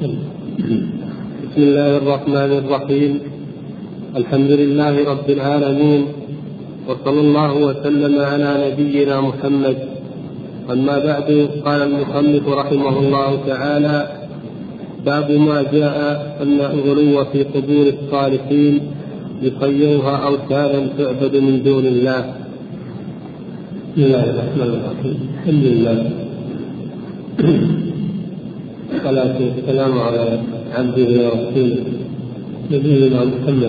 بسم الله الرحمن الرحيم. الحمد لله رب العالمين، وصلى الله وسلم على نبينا محمد. أما بعد، قال المصنف رحمه الله تعالى: باب ما جاء أن الغلو في قبور الصالحين يصيرها أوثانا تعبد من دون الله. بسم الله الرحمن الرحيم. الحمد لله والصلاة والسلام على عبده ورسوله نبينا محمد.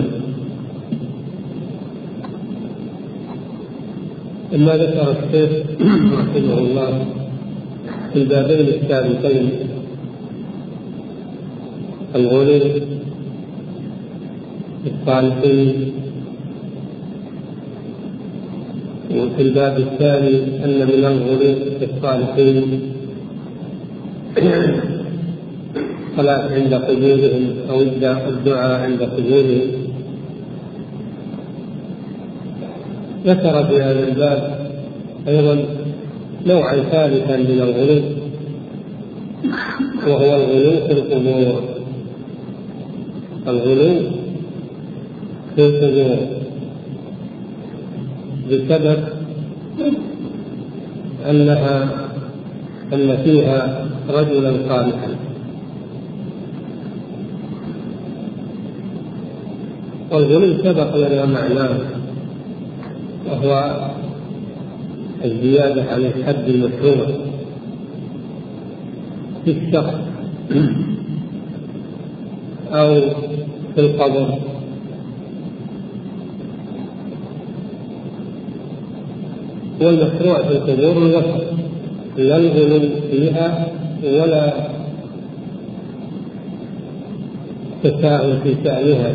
لما ذكر الشيخ رحمه الله في البابين السابقين الغلو في الصالحين، وفي الباب الثاني أن من الغلو في الصالحين الصلاة عند قبورهم أو الدعاء عند قبورهم، ذكر في هذا الباب أيضا نوعا ثالثا من الغلو، وهو الغلو في القبور. الغلو في القبور بسبب أن فيها رجلا صالحا، والغلو سبق لنا معناه، وهو الزيادة عن الحد المشروع في الشخص أو في القبر. والمشروع في القبور الوسط، لا الغلو فيها ولا تساهل في شأنها.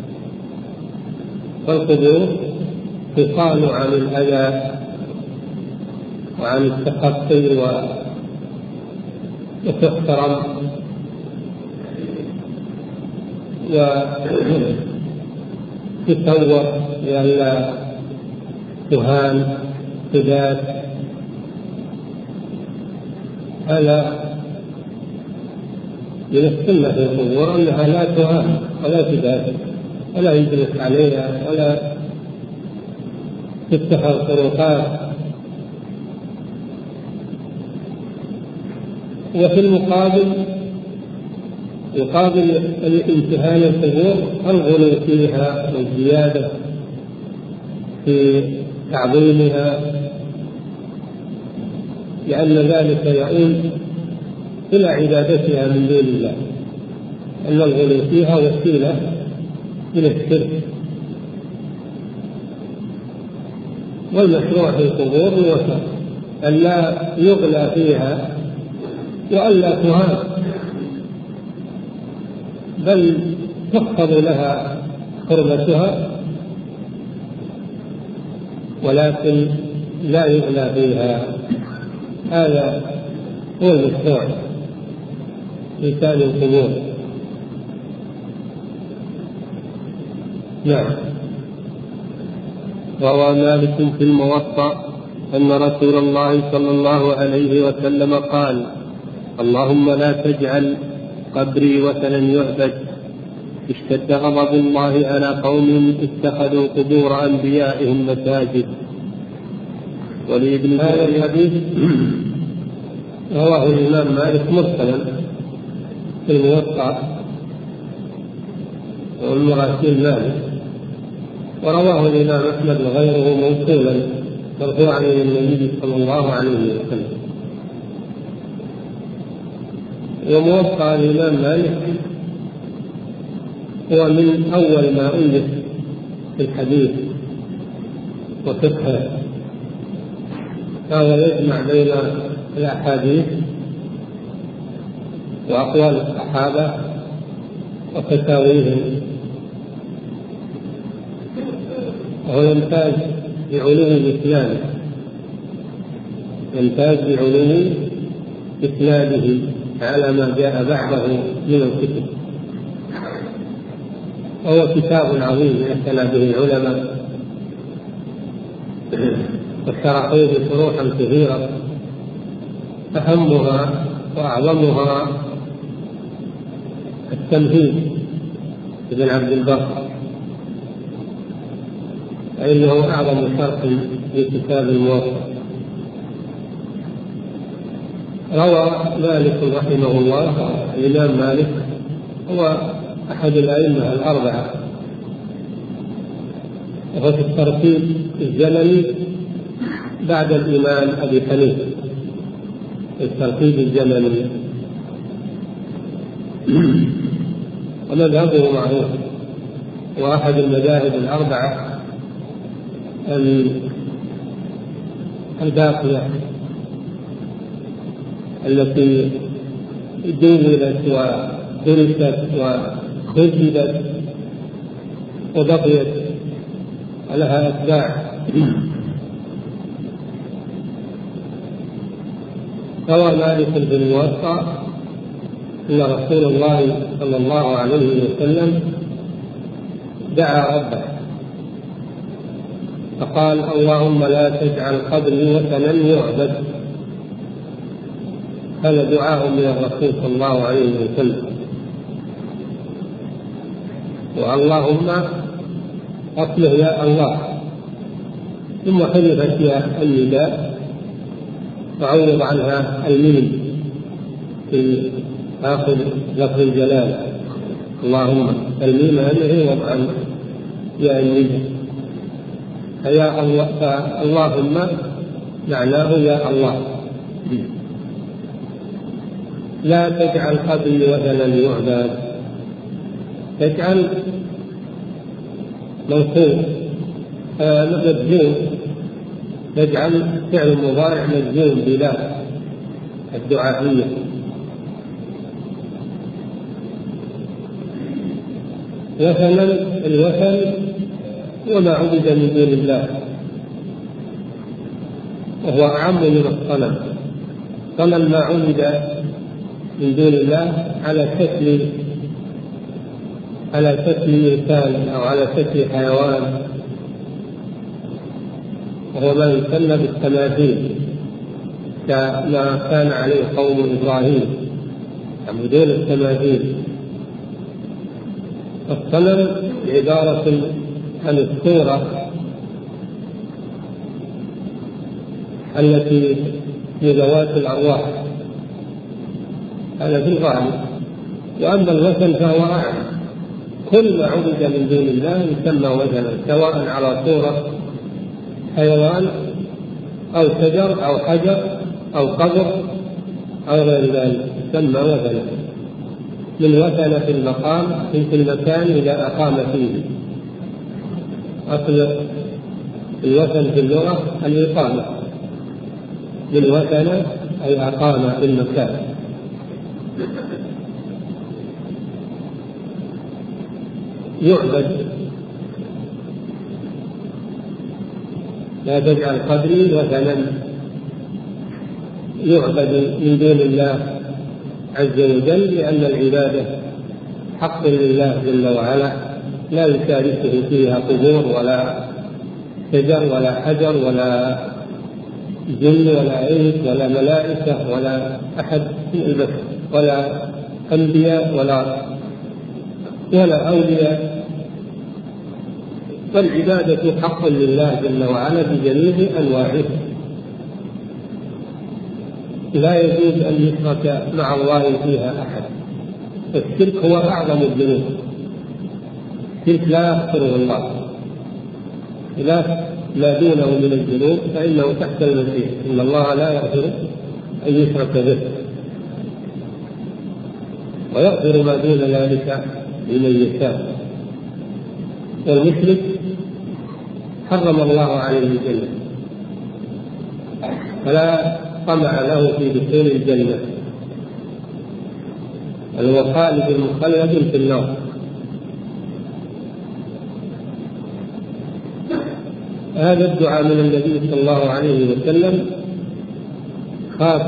فالقبور تصان عن الأذى وعن التخطي وتحترم وتسور لئلا تهان قداس. هذا من السنة في القبور أنها لا تهان ولا تداس ولا يجلس عليها ولا تفتح الطرقات. وفي المقابل امتهان القبور الغلو فيها والزيادة في تعظيمها، لأن ذلك يؤول إلى عبادتها من دون الله، أن الغلو فيها وسيلة إلى الشرك. والمشروع في القبور الوسط، أن لا يغلى فيها وألا تهان، بل تحفظ لها حرمتها، ولكن لا يغلى فيها. هذا هو المشروع في شأن القبور. نعم. روى مالك في الموطأ أن رسول الله صلى الله عليه وسلم قال: اللهم لا تجعل قبري وثنا يعبد. اشتد غضب الله على قوم اتخذوا قبور أنبيائهم مساجد. ولابن هذا الحديث رواه الإمام مالك مرسلا في الموطأ والمراسيل مالك، ورواه الإمام أحمد وغيره موصولا مرفوعا إلى النبي صلى الله عليه وسلم. وموطأ الإمام مالك هو من أول ما ألف في الحديث وفقهه، فهو يجمع بين الأحاديث وأقوال الصحابة وفتاويهم، وهو يمتاز بعلوم الإسلام، يمتاز بعلوم إسناده على ما جاء بعده من الكتب. وهو كتاب عظيم اعتنى به العلماء وشرحوه شروحا كثيرة، أهمها وأعظمها التمهيد ابن عبد البر، فإنه أعظم شرح في كتاب الموطأ. روى مالك رحمه الله، الإمام مالك هو أحد الأئمة الأربعة، وهو في الترتيب الزمني بعد الإمام أبي حنيفة، الترتيب الزمني، ومذهبه معروف، وأحد المذاهب الأربعة الباقية التي دونت ودرست وخزدت وبقيت لها أتباع. روى مالك في الموطأ أن رسول الله صلى الله عليه وسلم دعا ربه فقال: اللهم لا تجعل قبري وثنا يعبد. هذا دعاء من الرسول صلى الله عليه وسلم. واللهم أصله يا الله، ثم حذفت فيها النداء وعوض عنها الميم في آخر لفظ الجلالة، اللهم، الميم هذه وضع يا النداء، فيا الله، فاللهم معناه يا الله. لا تجعل قبري وثنا يعبد. تجعل موصول مجزوم، تجعل فعل مضارع مجزوم بلا الدعائية. وثنا، الوثن وما عبد من دون الله، وهو أعم من الصنم. صنم ما عبد من دون الله على شكل إنسان أو على شكل حيوان، وهو ما يسمى بالتماثيل، كما كان عليه قوم إبراهيم يعبدون التماثيل. الصنم عبارة عن الصورة التي في ذوات الأرواح، هذا في الغالب. وأما الوثن فهو أعم، كل ما عبد من دون الله يسمى وثنا، سواء على صورة حيوان أو شجر أو حجر أو قبر أو غير ذلك يسمى وثنا. من وثن في المقام في المكان إذا أقام فيه. أصل الوثن في اللغة الإقامة، من وثن أي أقام في المكان. يعبد. لا تجعل قبري وثنا يعبد من دون الله عز وجل، لأن العبادة حق لله جل وعلا، لا يشاركه فيها قبور ولا شجر ولا حجر ولا جن ولا إنس ولا ملائكة ولا أحد من البشر ولا أنبياء ولا أولياء. فالعبادة حق لله جل وعلا بجميع أنواعه، لا يجوز أن يشرك مع الله فيها أحد. الشرك هو أعظم الذنوب، الشرك لا يغفره الله، خلاف ما دونه من الذنوب فإنه تحت المشيئة، إن الله لا يغفر أن يشرك به ويغفر ما دون ذلك لمن يشاء. والمشرك حرم الله عليه الجنة، فلا طمع له في دخول الجنة، بل هو خالد مخلد في النار. هذا الدعاء من النبي صلى الله عليه وسلم خاف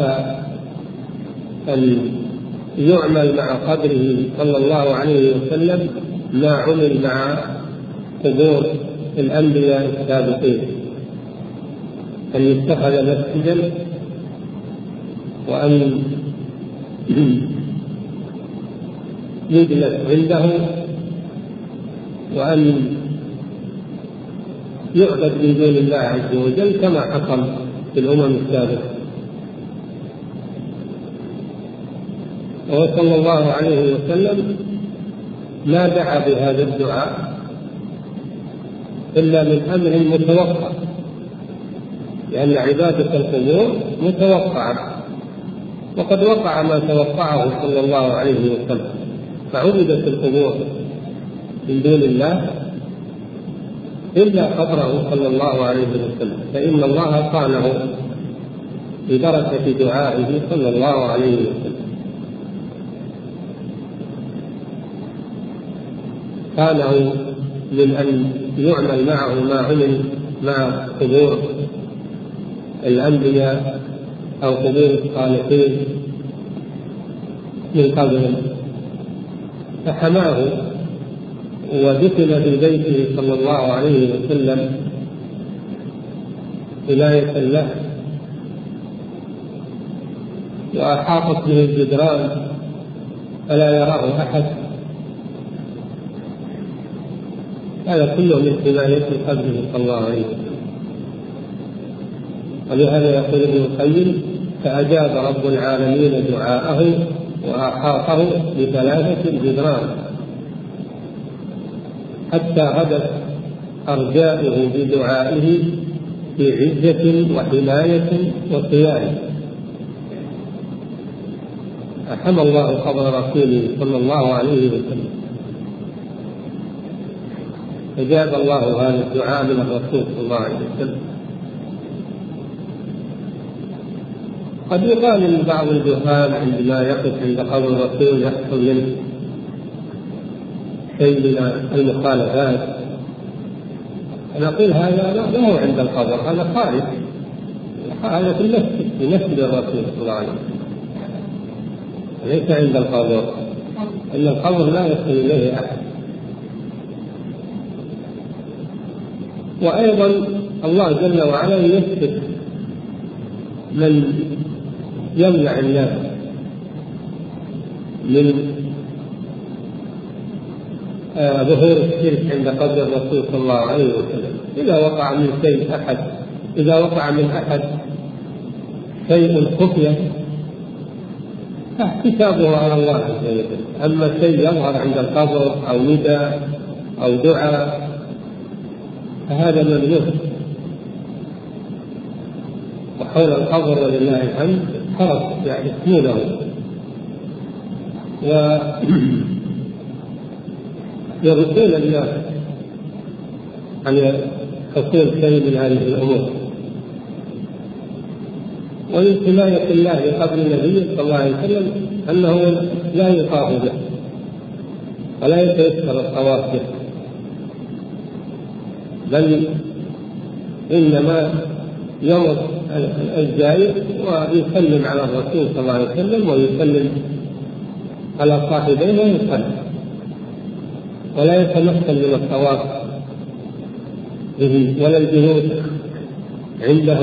أن يعمل مع قبره صلى الله عليه وسلم ما عمل مع قبور الأنبياء السابقين، أن يتخذ مسجدا وأن يجلس عنده وأن يعبد من دون الله عز وجل كما حصل في الأمم السابقة. وصلى الله عليه وسلم ما دعا بهذا الدعاء إلا من أمر متوقع، لأن عبادة القبور متوقعة، وقد وقع ما توقعه صلى الله عليه وسلم، فعبدت القبور من دون الله إلا قبره صلى الله عليه وسلم، فإن الله قانه ببركة دعائه صلى الله عليه وسلم. قانه من أن يعمل معه ما عمل مع قبور الأنبياء أو قبور الصالحين من قبل، فحماه ودفن في بيته صلى الله عليه وسلم ولاية له، وأحاطت به الجدران فلا يراه أحد. هذا كله من حماية قبره صلى الله عليه وسلم. ولهذا يقول ابن القيم: فأجاب رب العالمين دعاءه وأحاطه بثلاثة جدران حتى غدت أرجائه بدعائه في عزة وحماية وصيانة. أحمى الله قبر رسوله صلى الله عليه وسلم، أجاب الله هذا الدعاء من الرسول صلى الله عليه وسلم. قد يقال ان بعض الجهال عندما يقف عند قبر الرسول يحصل منه شيء من المخالفات، نقول هذا لا هو عند القبر، هذا خارج، هذا في مسجد الرسول صلى الله عليه وسلم، ليس عند القبر، ان القبر لا يصل اليه احد. وايضا الله جل وعلا يثبت من يمنع الناس من ظهور الشرك عند قبر الرسول صلى الله عليه وسلم. إذا وقع من شيء أحد، إذا وقع من أحد شيء خفية فاحتسابه على الله عز وجل. أما شيء يظهر عند القبر أو نداء أو دعاء فهذا ممنوع. وحول القبر ولله الحمد حرس يحمونه ويردون الناس عن حصول شيء من هذه الأمور. ومن حماية الله لقبر النبي صلى الله عليه وسلم أنه لا يطاف به ولا يتيسر الطواف به، بل إنما يمر الزائر ويسلم على الرسول صلى الله عليه وسلم ويسلم على صاحبيه ويصلي، ولا يتمكن من الطواف به ولا الجلوس عنده.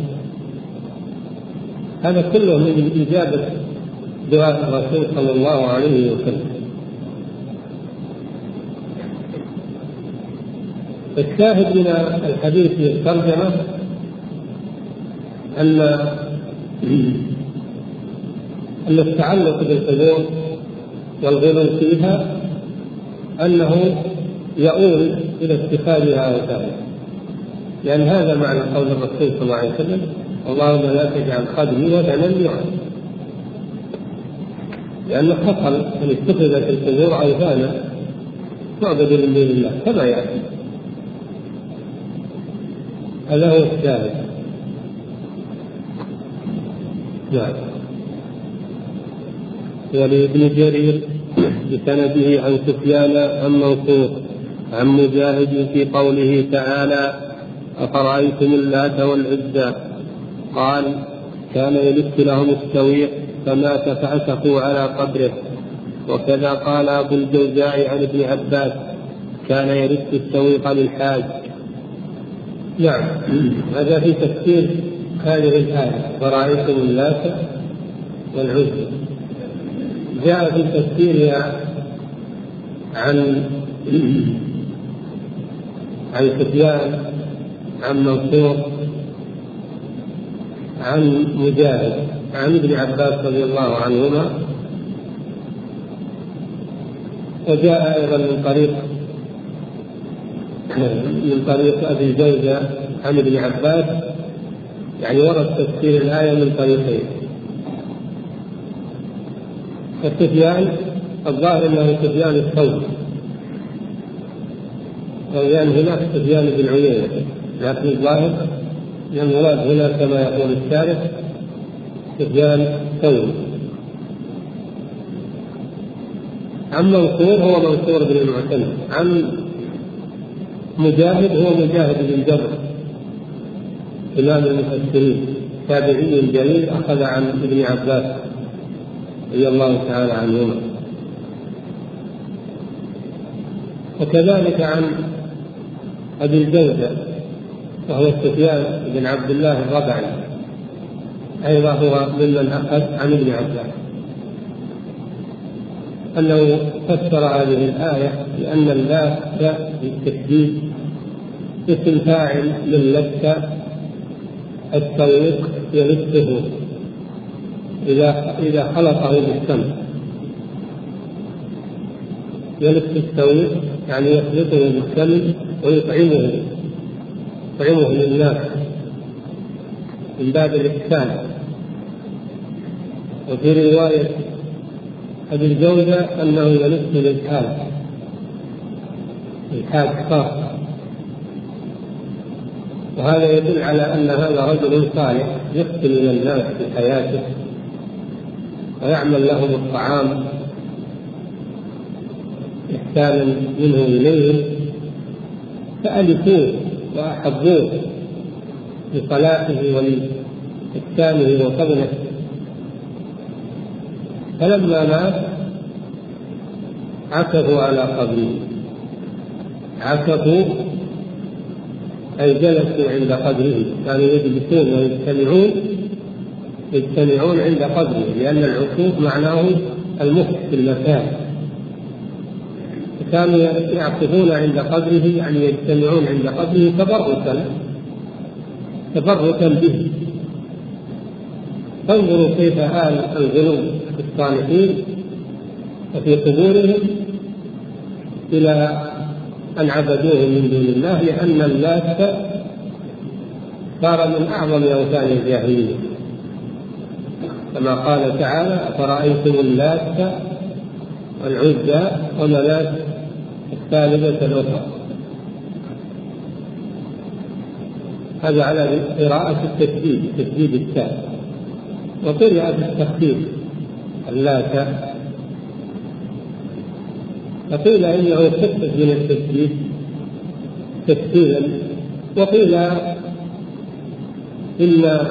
هذا كله من إجابة دعاء الرسول صلى الله عليه وسلم. الشاهد من الحديث في الترجمة أن التعلق بالقبور والغلو فيها أنه يؤول إلى اتخاذها أوثانا، لأن هذا معنى قول الرسول صلى الله عليه وسلم: اللهم لا تجعل خدمي وثنا يعبد. لأنه حصل أن اتخذت القبور أوثانا تعبد من دون الله كما يأتي. هذا هو الشاهد. نعم. ولابن جرير بسنده عن سفيان عن منصور عن مجاهد في قوله تعالى: أفرأيتم اللات والعزى قال: كان يلت لهم السويق فمات فأسقوا على قبره. وكذا قال أبو الجوزاء عن ابن عباس: كان يلت السويق للحاج. نعم، هذا في تفسير هذه الآية: فرأيتم اللات والعزى. جاء في تفسيرها عن سفيان عن منصور عن مجاهد عن ابن عباس رضي الله عنهما، وجاء أيضا من طريق أبي الجوزة عن ابن عباس، يعني ورد تفسير الآية من طريقين. فسفيان الظاهر أنه سفيان الثوري، يعني هناك سفيان بن عيينة، لكن الظاهر أن المراد هنا كما يقول الشارح سفيان الثوري. عن منصور هو منصور بن المعتمد، عن مجاهد هو مجاهد بن جبر إمام المفسرين تابعي جليل أخذ عن ابن عباس رضي الله تعالى عنهما. وكذلك عن أبي الجوزة وهو سفيان بن عبد الله الربعي، أيضا هو ممن أخذ عن ابن عباس، أنه فسر هذه الآية بأن اللات بالتشديد اسم فاعل من لت التويق يلته إذا خلطه بالسمع، يلت التويق يعني يخلطه بالسمع ويطعمه للناس من باب الإحسان. وفي رواية أبي الجوزة أنه يلت للحاج خاصة، وهذا يدل على أن هذا رجل صالح يقتل من الناس في حياته ويعمل لهم الطعام إحسانا منه إليهم، فألفوه وأحبوه لصلاحه ولإحسانه وفضله. فلما مات عكفوا على قبره، عكفوا أي جلسوا عند قبره، كانوا يجلسون ويجتمعون عند قبره، لأن العكوف معناه المكث في المكان، كانوا يعكفون عند قبره يعني يجتمعون عند قبره تبركا به. فانظروا كيف آل الغلو في الصالحين وفي قبورهم إلى أن عبدوه من دون الله، لأن اللات صار من أعظم أوثان الجاهلية، كما قال تعالى: أفرأيتم اللات والعزى ومناة الثالثة الأخرى. هذا على قراءة التشديد، تشديد التاء، وقراءة التخفيف اللات. فقيل إنه خفف من التشديد تشديدا، وقيل إن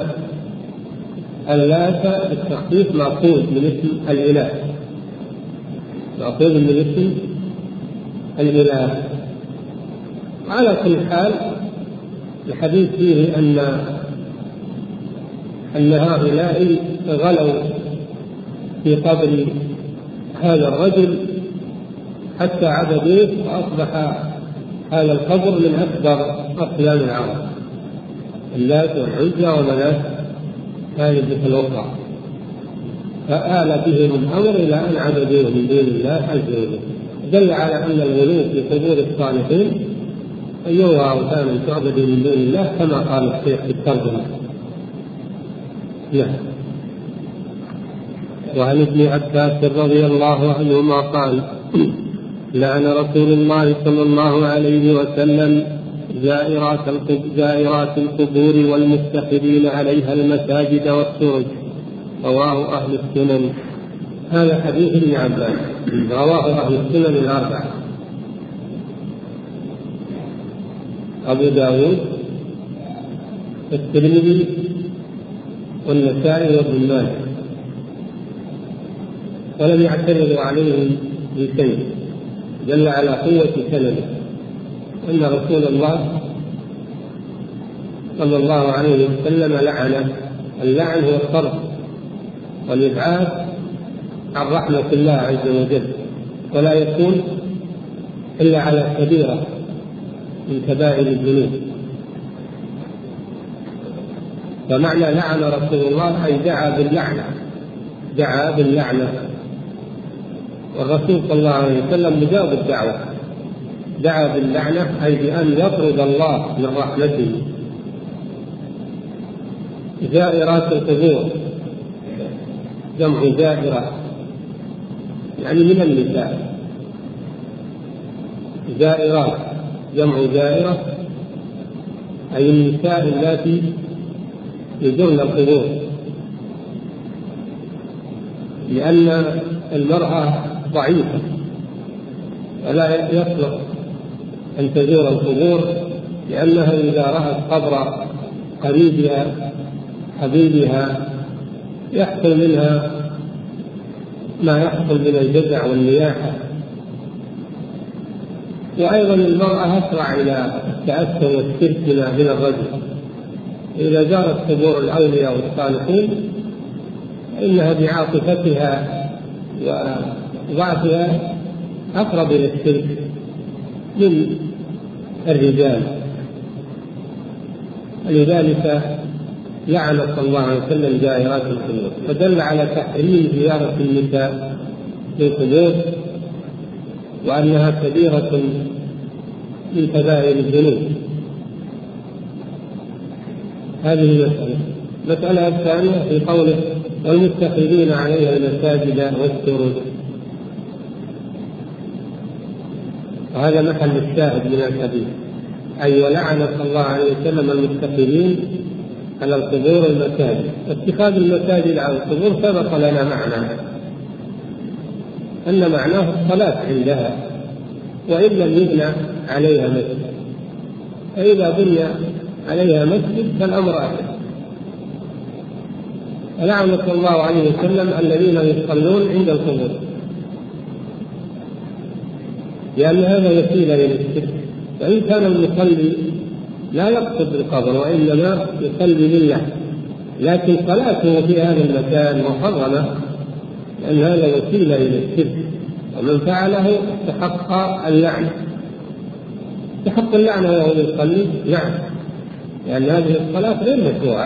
اللات بالتخفيف مأخوذ من اسم الإله، مأخوذ من اسم الإله. على كل حال الحديث فيه أن هؤلاء غلوا في قبر هذا الرجل حتى عبدوه، وأصبح هذا القبر من أكبر أصنام العرب، اللات والعزى ومناة الثالثة الأخرى، فآل بهم الأمر إلى أن عبدوه من دون الله عز وجل. دل على أن الغلو في قبور الصالحين أيها أوثان تعبد من دون الله، كما قال الشيخ في الترجمة. وعن ابن عباس رضي الله عنهما قال: لعن رسول الله صلى الله عليه وسلم زائرات القبور والمتخذين عليها المساجد والسرج. رواه أهل السنن. هذا حديث ابن عباس، رواه أهل السنن الأربعة: أبو داود والترمذي والنسائي وابن ماجه، ولم يعترضوا عليه بشيء، دل على قوة سنده أن رسول الله صلى الله عليه وسلم لعنه. اللعن هو الطرد والإبعاد عن رحمة الله عز وجل، ولا يكون إلا على كبيرة من كبائر الذنوب. فمعنى لعن رسول الله أي دعا باللعنة. والرسول صلى الله عليه وسلم مجاب الدعوة، دعا باللعنة أي بأن يطرد الله من رحمته. زائرات القبور جمع زائرة يعني من النساء، زائرات جمع زائرة أي النساء اللاتي يزورن القبور، لأن المرأة ضعيفة ولا يصلح أن تزور القبور، لأنها إذا رأت قبر قريبها حبيبها يحصل منها ما يحصل من الجزع والنياحة. وأيضا المرأة أسرع إلى التأثر والسلسلة من الرجل، إذا زارت قبور الأولياء والصالحين فإنها بعاطفتها وضعفها أقرب إلى الشرك من الرجال. لذلك لعن صلى الله عليه وسلم زائرات القبور، فدل على تحريم زيارة النساء للقبور وأنها كبيرة من كبائر الذنوب. هذه مسألة الثانية في قوله والمتخذين عليها المساجد والسرج، وهذا محل الشاهد من الحديث، أي ولعن صلى الله عليه وسلم المتخذين على القبور المساجد. اتخاذ المساجد على القبور سبق لنا معناه أن معناه الصلاة عندها وإن لم يبنى عليها مسجد، فإذا بني عليها مسجد فالأمر أحد. لعن صلى الله عليه وسلم الذين يصلون عند القبور، لأن هذا وسيلة إلى الشرك. فإن كان المصلي لا يقصد القبر وإنما يصلي لله، لكن صلاته في هذا المكان محرمة، لأن هذا وسيلة إلى الشرك، ومن فعله استحق اللعنة. استحق اللعنة وهو يصلي؟ نعم، لأن هذه الصلاة غير مشروعة،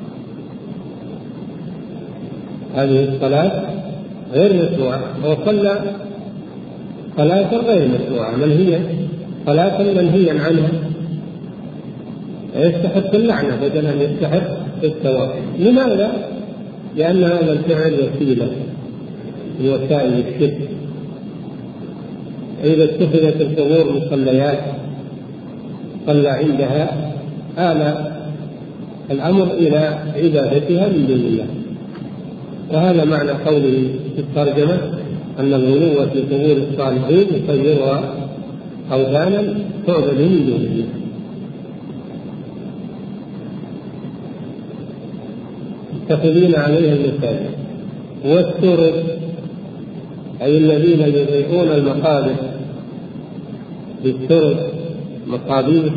هذه الصلاة غير مشروعة، وصلى صلاة غير مشروعة صلاة منهيا عنها، يستحق اللعنة بدل أن يستحق الثواب. لماذا؟ لأن هذا الفعل وسيلة من وسائل الشرك. إذا اتخذت القبور مصليات صلى عندها آل الأمر إلى عبادتها من دون الله. وهذا معنى قوله في الترجمة أن الغلو في قبور الصالحين يصيرها أوثانا تعبد من دون الله. متخذين عليها المساجد والسرج أي الذين يضيئون المقابر بالسرج مقابير.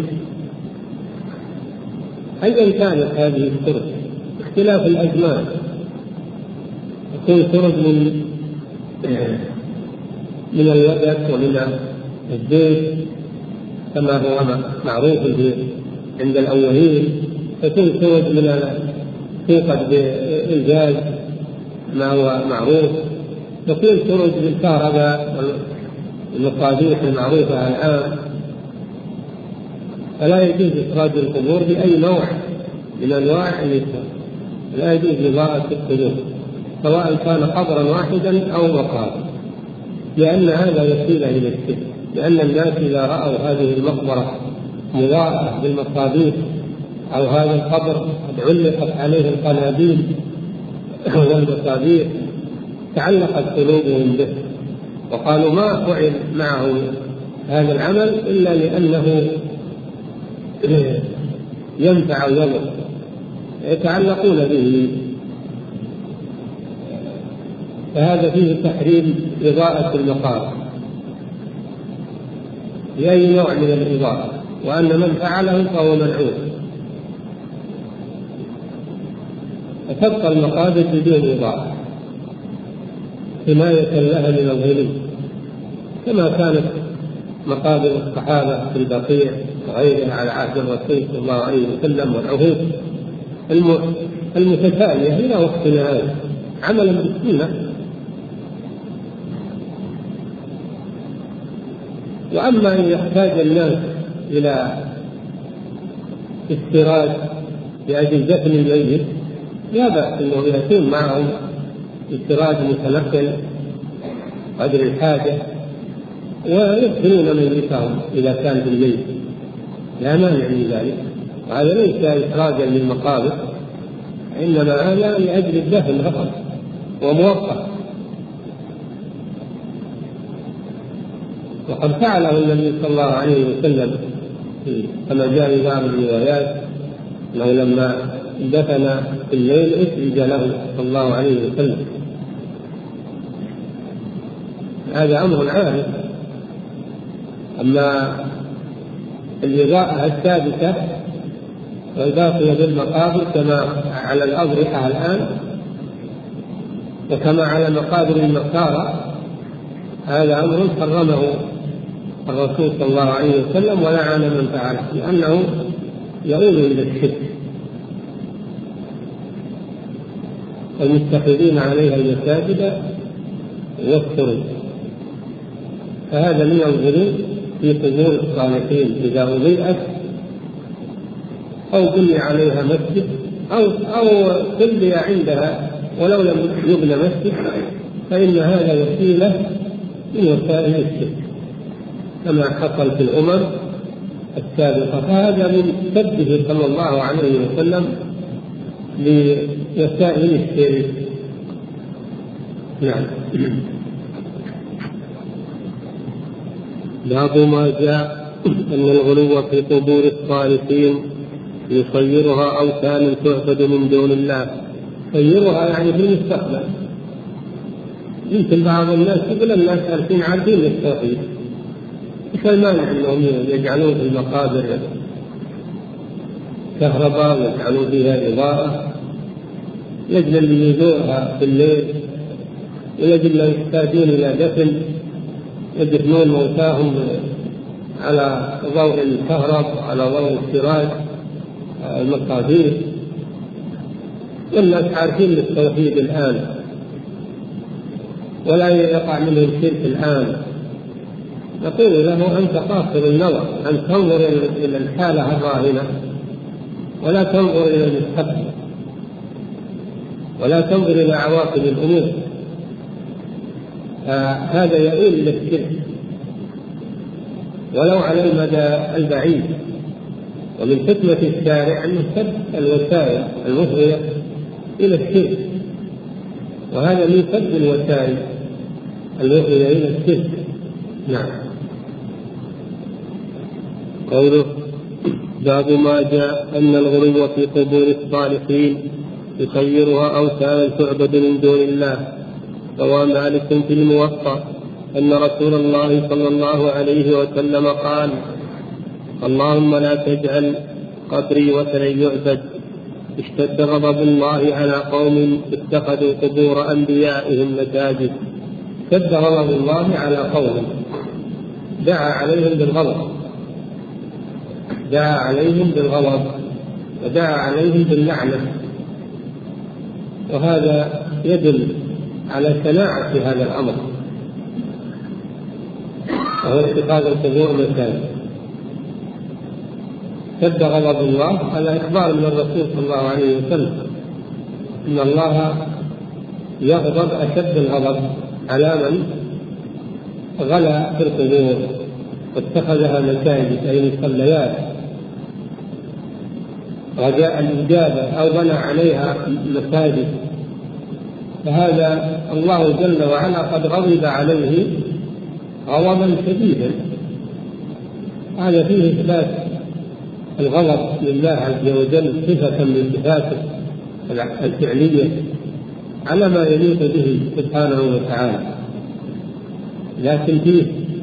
أيا كانت هذه السرج اختلاف الأزمان، يكون سرج من اليدك ومن الزيت كما هو معروف عند الأولين، تكون سرج من توقد بالغاز ما هو معروف، تكون سرج بالكهرباء والمصابيح المعروفة الآن. فلا يجوز إخراج القبور بأي نوع من أنواع الإسلام، لا يجوز إضاءة القبور سواء كان قبرا واحدا أو مقابر، لأن هذا وسيلة إلى الشرك. لأن الناس إذا رأوا هذه المقبرة مضاءة بالمصابيح أو هذا القبر قد علقت عليه القناديل والمصابيح تعلقت قلوبهم به، وقالوا ما فعل معه هذا العمل إلا لأنه ينفع ويضر، يتعلقون به. فهذا فيه تحريم إضاءة المقابر بأي نوع من الإضاءة، وأن من فعله فهو ملعون. فتبقى المقابر بدون إضاءة حماية لها من الغلو، كما كانت مقابر الصحابة في البقيع وغيرها على عهد الرسول صلى الله عليه وسلم والعهود المتتالية إلى وقتنا هذا عملا بالسنة. وأما إن يحتاج الناس إلى استيراد لأجل دفن الميت لا بأس أنه يكون معهم استيراد متنقل قدر الحاجة ويدفنون ميتهم إذا كان في الميت لا مانع من ذلك. وهذا ليس إخراجا للمقابر، إنما هذا لأجل الدفن فقط وموقت. وقد فعله النبي صلى الله عليه وسلم كما جاء في بعض الروايات أنه لما دفن في الليل أسرج له صلى الله عليه وسلم. هذا أمر عام. أما الإضاءة الثابتة والباقية بالمقابر كما على الأضرحة الآن وكما على مقابر النصارى، هذا أمر حرمه الرسول صلى الله عليه وسلم ولعن من فعله، لأنه يؤول إلى الشرك. المتخذين عليها المساجد يكفرون، فهذا من الغلو في قبور الصالحين إذا أضيئت أو بني عليها مسجد أو صلي عندها ولو لم يبنى مسجد، فإن هذا وسيلة من وسائل الشرك كما حصل في الأمم السابقة. فهذا من سده صلى الله عليه وسلم لوسائل الشرك. نعم. باب ما جاء أن الغلو في قبور الصالحين يصيرها أوثانا تعبد من دون الله. يصيرها يعني في المستقبل. يمكن بعض الناس يقول الناس الحين عارفين التوحيد، ايش المانع انهم يجعلون في المقابر كهرباء ويجعلون فيها إضاءة لأجل اللي يزورها في الليل ولأجل أن يحتاجون إلى دفن يدفنون موتاهم على ضوء الكهرب على ضوء السراج المصابيح. والناس عارفين التوحيد الآن ولا يقع منه الشرك الآن. نقول له أنت قاصر النظر، أن تنظر إلى الحالة الراهنة ولا تنظر إلى المستقبل ولا تنظر إلى عواقب الأمور. هذا يؤول إلى الشرك ولو على المدى البعيد. ومن حكمة الشارع أن يسد الوسائل المفضية إلى الشرك، وهذا من سد الوسائل المفضية إلى الشرك. نعم. قوله باب ما جاء أن الغلو في قبور الصالحين يصيرها أوثانا تعبد من دون الله. روى مالك في الموطأ أن رسول الله صلى الله عليه وسلم قال: اللهم لا تجعل قبري وثنا يعبد. اشتد غضب الله على قوم اتخذوا قبور أنبيائهم مساجد. اشتد غضب الله على قوم دعا عليهم بالغضب ودعا عليهم باللعنة. وهذا يدل على شناعة هذا الأمر، وهو اتخاذ القبور مساجد. اشتد غضب الله على إخبار من الرسول صلى الله عليه وسلم إن الله يغضب أشد الغضب على من غلا في القبور واتخذها مساجد أي مصليات رجاء الإجابة أو بنى عليها مساجد. فهذا الله جل وعلا قد غضب عليه غضبا شديدا. هذا فيه إثبات الغضب لله عز وجل صفة من صفاته الفعلية على ما يليق به سبحانه وتعالى، لكن فيه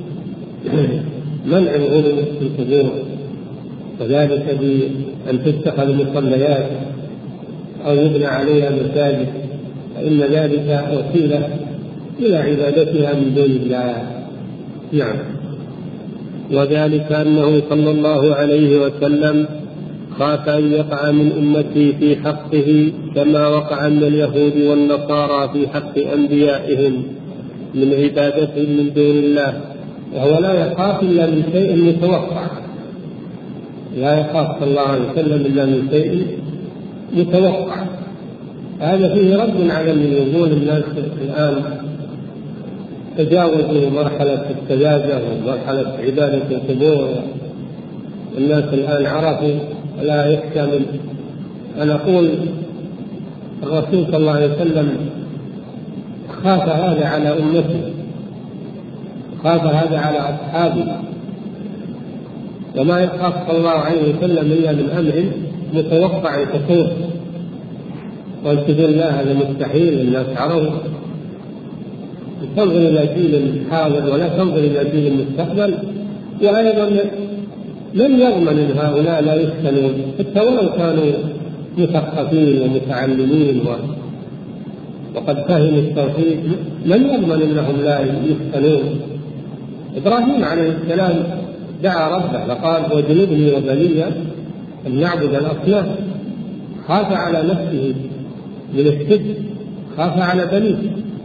منع الغلو في القبور، وذلك بأن تتخذ مصليات أو يبنى عليها مساجد، فإن ذلك وسيلة إلى عبادتها من دون الله. نعم. وذلك أنه صلى الله عليه وسلم خاف أن يقع من أمته في حقه كما وقع من اليهود والنصارى في حق أنبيائهم من عبادتهم من دون الله، وهو لا يخاف إلا من شيء متوقع، لا يخاف صلى الله عليه وسلم إلا من شيء متوقع. هذا فيه رد على من يقول الناس الآن تجاوزوا مرحلة السذاجة ومرحلة عبادة القبور، الناس الآن عرفوا لا يخشى من. أنا أقول الرسول صلى الله عليه وسلم خاف هذا على أمته، خاف هذا على أصحابه، وما يخاف صلى الله عليه وسلم إلا من أمر متوقع كثير، وانتظر الله هذا مستحيل، الناس عرفوا. تنظر إلى جيل الحاضر ولا تنظر إلى جيل المستقبل. وأيضا لم يضمن أن هؤلاء لا يفتنون، حتى ولو كانوا مثقفين ومتعلمين وقد فهموا التوحيد لم يضمن أنهم لا يفتنون. إبراهيم عليه السلام دعا ربه فقال واجنبني وبني أن نعبد الأصنام، خاف على نفسه من الشرك، خاف على بنيه.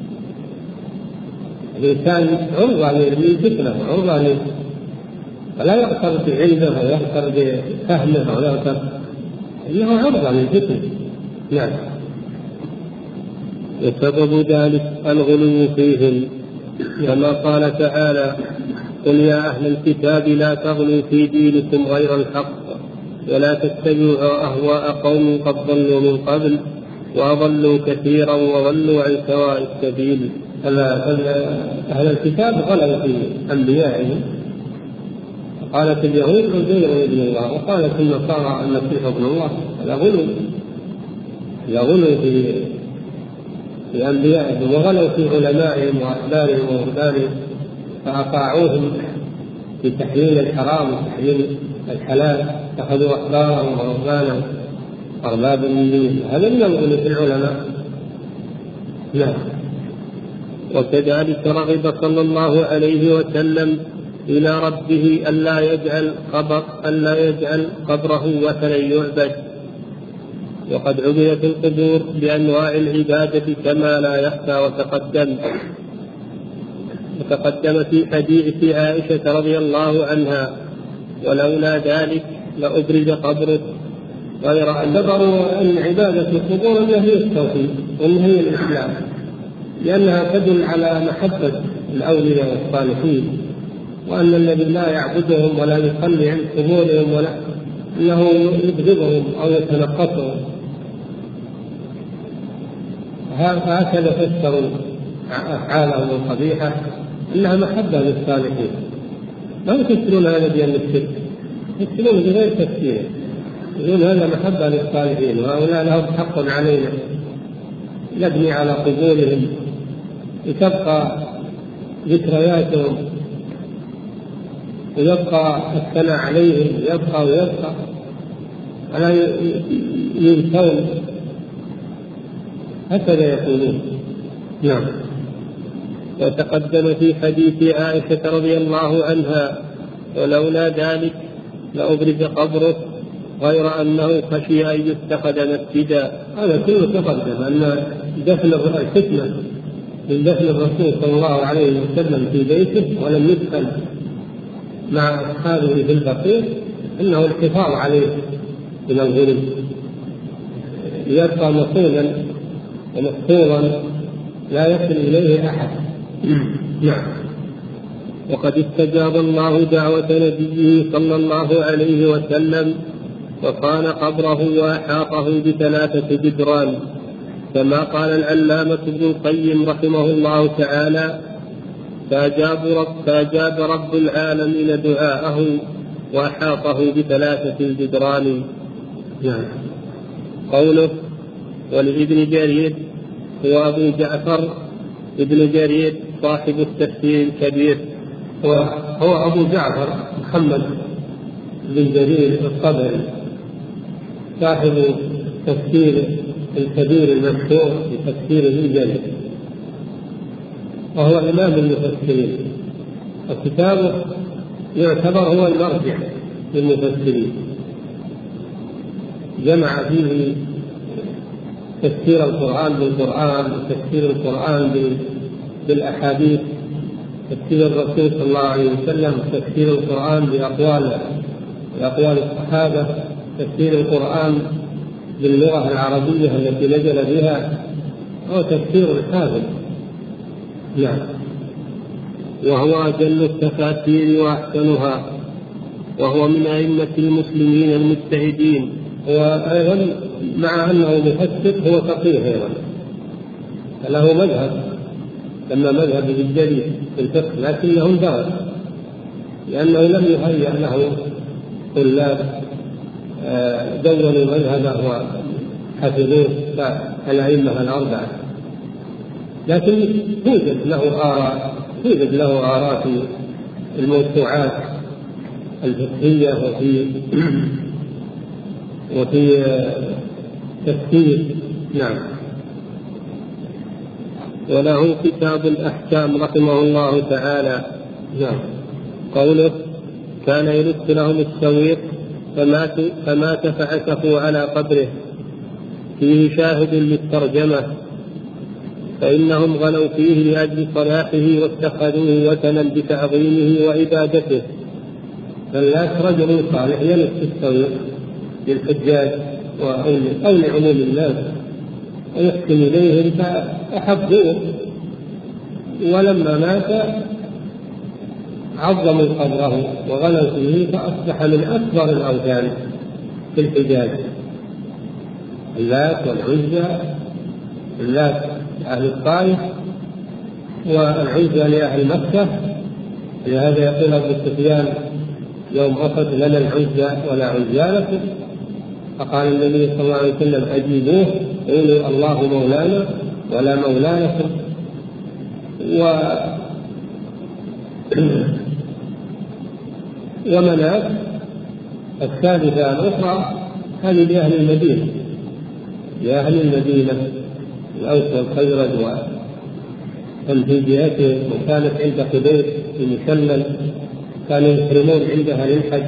الإنسان عرضة للفتنة، عرضة فلا يغتر بعلمه ويغتر بفهمه ولا يغتر، إنه عرضة للفتنة. نعم. وسبب ذلك الغلو فيهم، كما قال تعالى قل يا أهل الكتاب لا تغلوا في دينكم غير الحق ولا تتبعوا أهواء قوم قد ضلوا من قبل وأضلوا كثيرا وضلوا عن سواء السبيل. أهل الكتاب غلوا في أنبيائهم، قالت اليهود عزير ابن الله وقالت النصارى المسيح ابن الله. غلوا في أنبيائهم وغلوا في علمائهم وأحبارهم ورهبانهم فأطاعوهم في تحليل الحرام وتحليل الحلال، اتخذوا أحبارهم ورهبانهم أربابا من دون الله. هذا من الغلو في العلماء. نعم. وكذلك رغب صلى الله عليه وسلم إلى ربه ألا يجعل قبره وثنا يعبد، وقد عبدت القبور بأنواع العبادة كما لا يخفى. وتقدم في حديث عائشة رضي الله عنها ولولا ذلك لأبرز قبره، غير أن اعتبروا أن عبادة القبور هي التوحيد وأن هي الإسلام، لأنها تدل على محبة الأولياء والصالحين، وأن الذي لا يعبدهم ولا يصلي عند قبورهم ولا أنه يبغضهم أو يتنقصهم. هكذا فسروا أفعالهم القبيحة أنها محبة للصالحين، لا يفسرون هذا بأن الشرك، يفسرون بغير تفسير، يقولون هذا محبة للصالحين وهؤلاء لهم حق علينا، نبني على قبورهم لتبقى ذكرياتهم ويبقى الثناء عليهم، يبقى ولا ينسون، هكذا يقولون. نعم. وتقدم في حديث عائشة رضي الله عنها ولولا ذلك لأبرز قبره، غير أنه خشي أن يتخذ مسجدا. هذا كله تقدم أن دفن الفتنة من دفن الرسول صلى الله عليه وسلم في بيته ولم يدخل مع أصحابه في البقيع، إنه الحفاظ عليه من الغلو، يبقى مصونا ومحفوظا لا يصل إليه أحد. نعم. وقد استجاب الله دعوة نبيه صلى الله عليه وسلم وكان قبره وأحاطه ب3 جدران، كما قال العلامة ابن القيم رحمه الله تعالى فأجاب رب العالمين دعاءه وأحاطه ب3 جدران. نعم. قوله ولابن جرير هو أبو جعفر ابن جرير صاحب التفسير الكبير، هو أبو جعفر محمد بن جرير الطبري صاحب تفسير الكبير المشهور بتفسير ابن جرير، وهو إمام المفسرين، وكتابه يعتبر هو المرجع للمفسرين، جمع فيه تفسير القرآن بالقرآن، وتفسير القرآن بالأحاديث، تفسير الرسول صلى الله عليه وسلم، تفسير القرآن بأقوال الصحابة، تفسير القرآن باللغة العربية التي نزل بها، أو تفسير الحافظ. نعم. وهو أجل التفاسير وأحسنها، وهو من أئمة المسلمين المجتهدين. وأيضا مع أنه مفسر هو فقيه أيضا، فله مذهب، لما مذهب بالجليل في الفقه، لكنه اندرس لأنه لم يهيأ له طلاب دونوا مذهبه وحفظوه كالأئمة الأربعة، لكن توجد له آراء في الموسوعات الفقهية وفي تفسير. نعم. وله كتاب الأحكام رحمه الله تعالى. نعم. قوله: كان يلت لهم السويق فمات فعكفوا على قبره، فيه شاهد للترجمة، فإنهم غلوا فيه لأجل صلاحه واتخذوه وثنا بتعظيمه وعبادته. فالناس رجل صالح يلت السويق للحجاج أو لعموم الناس ويحكم إليهم فأحبوه، ولما مات عظموا قبره وغلوا فيه، فأصبح من أكبر الأوثان في الحجاز، اللات والعزى، اللات لأهل الطائف والعزى لأهل مكة. لهذا يقول أبو سفيان يوم أحد: لنا العزى ولا عزى لكم. فقال النبي صلى الله عليه وسلم: أجيبوه، قولوا الله مولانا ولا مولى لكم. ومنات الثالثة الأخرى هذه لأهل المدينة، لأهل المدينة الأوس والخزرج ومن جهتهم، وكانت عند حديث في مسلم كانوا يحرمون عندها للحج.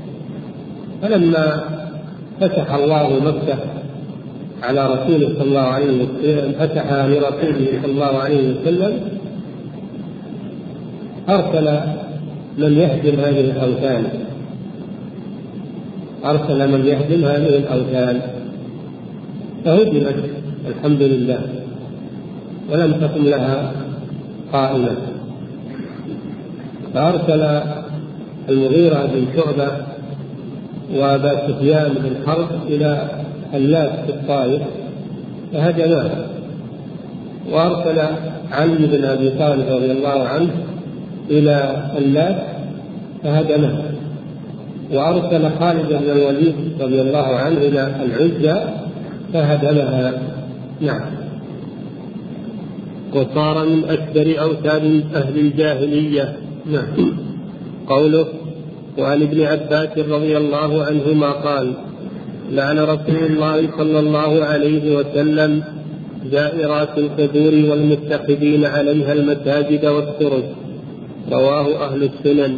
فلما فتح الله مكة على رسوله صلى الله عليه وسلم، فتحها لرسوله صلى الله عليه وسلم، أرسل من يهدم هذه الأوثان، فهدمت الحمد لله ولم تقم لها قائمة. فأرسل المغيرة بن شعبة وأبا سفيان بن حرب إلى اللات في الطائف فهدماه، وأرسل علي بن أبي طالب رضي الله عنه إلى اللات فهدمه، وأرسل خالد بن الوليد رضي الله عنه إلى العزى فهدمها. نعم. وصار من أكبر أوثان أهل الجاهلية. نعم. قوله: وعن ابن عباس رضي الله عنهما قال: لعن رسول الله صلى الله عليه وسلم زائرات القبور والمتخذين عليها المساجد والسرج. رواه أهل السنن.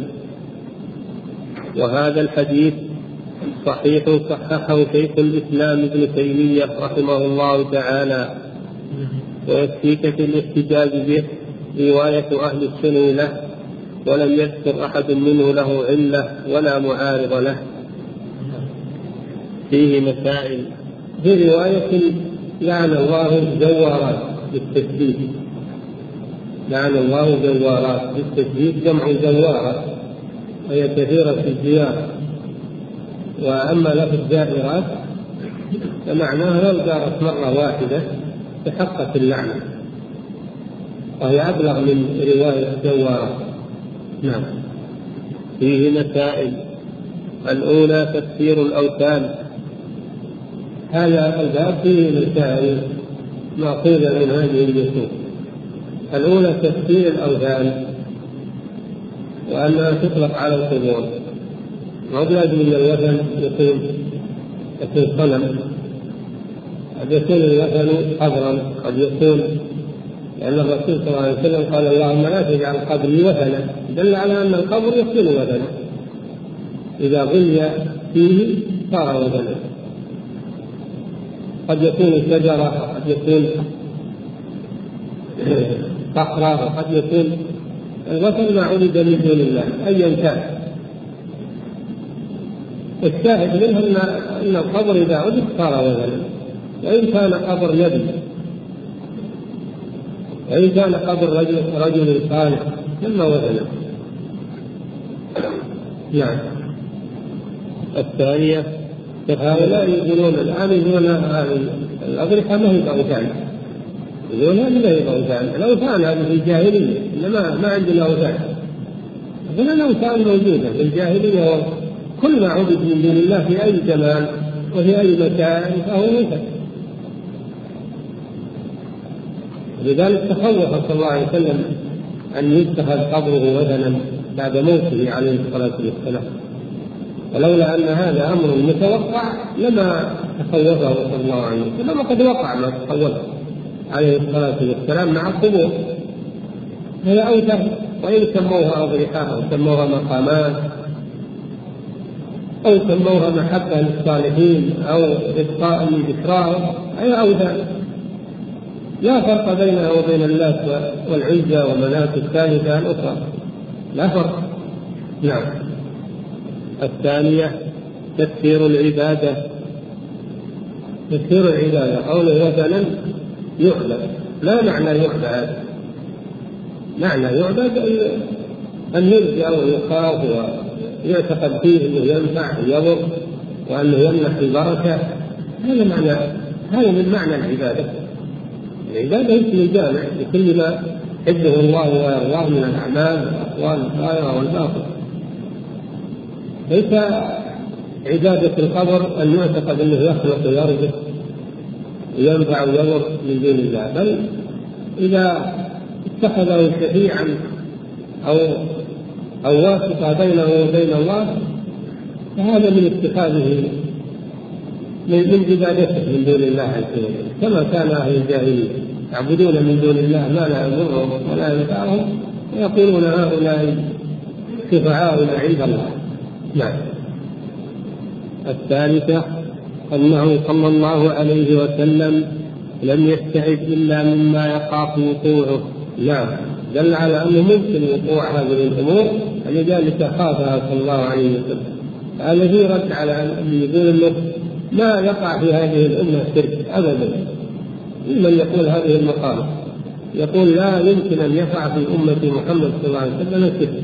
وهذا الحديث صحيح صححه شيخ الإسلام ابن تيمية رحمه الله تعالى، ويكفيك في الاحتجاج به رواية أهل السنن له، ولم يذكر أحد منه له علة ولا معارض له. فيه مسائل. في رواية: لعن الله الزوارات بالتشديد، لعن الله الزوارات بالتشديد، جمع زوارة وهي كثيرة في الزيارة. وأما لفظ الزائرات فمعناها لو زارت مرة واحدة تحقق اللعنة، وهي أبلغ من رواية زوارة. نعم. فيه مسائل. الأولى: تفسير الأوثان. هذا الباب فيه مسائل مأخوذة من هذه النصوص. الأولى: تفسير الأوثان، وأنها تطلق على القبور، وأبلغ من الوثن يكون صنم، قد يكون الوثن قبرا، قد يكون لأن الرسول صلى الله عليه وسلم قال اللهم لا تجعل قبري وثنا، دل على أن القبر يكون وثنا، إذا غلي فيه صار وثنا. قد يكون شجرة، قد يكون صخرة، وقد يكون الوثن ما عبد من دون الله أيا كان. الشاهد منه أن القبر إذا عبد صار وثنا، وإن كان قبر نبي، وإن كان قبر رجل صالح ثم وثنا. نعم. الثانية هؤلاء يقولون الآن الأضرحة ما هي بأوثان، يقولون هذه ما هي بأوثان، الأوثان هذه في الجاهلية، إنما ما عندنا أوثان. أظن الأوثان موجودة في الجاهلية، وكل ما عبد من دون الله في أي زمان وفي أي مكان فهو وثن. لذلك تخوف صلى الله عليه وسلم أن يتخذ قبره وثنا بعد موته عليه الصلاة والسلام، ولولا أن هذا أمر متوقع لما تخوفه صلى الله عليه وسلم، وقد وقع ما تخوفه عليه الصلاة والسلام مع القبور. هي أوثان، وإن سموها أضرحة أو سموها مقامات أو سموها محبة للصالحين أو إبقاء لذكراهم، أي أوثان لا فرق بينها وبين اللات والعزى ومناة الثالثة الأخرى، لا فرق. نعم. الثانية تكثير العبادة. تكثير العبادة قوله وثنا يعبد، لا معنى يعبد هذا، معنى يعبد أن يرجع ويخاف ويعتقد فيه أنه ينفع ويضر وأنه يمنح البركة، هذا معنى، هذا من معنى العبادة. العبادة اسم الجامع لكل ما يحبه الله ويرضاه من الأعمال والأقوال الظاهرة والباطنة. ليس عبادة القبر أن يعتقد أنه يخلق ويرزق وينفع ويضر من دون الله، بل إذا اتخذه شفيعا أو واسطة بينه وبين الله فهذا من اتخاذه من عبادته من دون الله عز وجل، كما كان أهل الجاهلية يعبدون من دون الله ما لا يضرهم ولا ينفعهم ويقولون هؤلاء شفعاؤنا عند الله. نعم. الثالثة أنه صلى الله عليه وسلم لم يستعد إلا مما يخاف وقوعه. نعم، دل على أنه ممكن وقوع هذه الأمور، لذلك خافها صلى الله عليه وسلم. هذا فيه رد على الذي يقول أنه ما يقع في هذه الأمة شرك أبدا. من يقول هذه المقالة يقول لا يمكن أن يقع في أمة محمد صلى الله عليه وسلم شرك،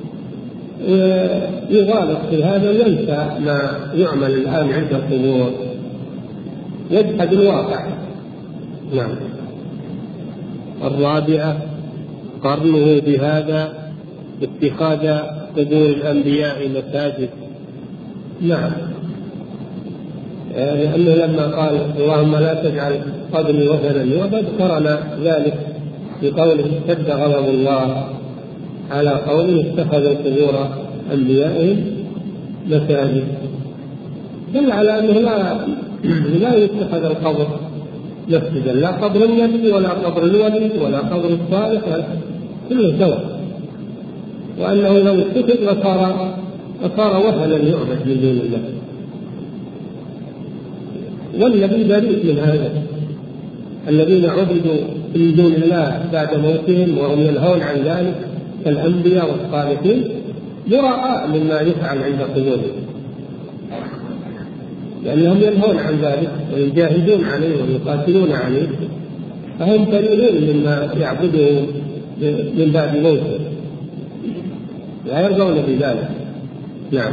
ويغالط في هذا وينسى ما يعمل الآن عند القبور، يجحد الواقع. نعم. الرابعة قرنه بهذا اتخاذ قبور الأنبياء مساجد. نعم، لأنه لما قال اللهم لا تجعل قبري وثنا يعبد قرن ذلك بقوله اشتد غضب الله على قوم اتخذوا قبور أنبيائهم مساجد، دل على أنه لا يتخذ القبر مسجدا، لا قبر النبي ولا قبر الولي ولا قبر الصالح، كله سواء، وأنه لو اتخذ لصار وثنا يعبد من دون الله، والنبي بريء من هذا. الذين عبدوا من دون الله بعد موتهم وهم ينهون عن ذلك كالأنبياء والصالحين براء مما يفعل عند قبورهم، لأنهم ينهون عن ذلك ويجاهدون عليه ويقاتلون عليه، فهم بريئون مما يعبده من بعد موته، لا يرضون بذلك. نعم.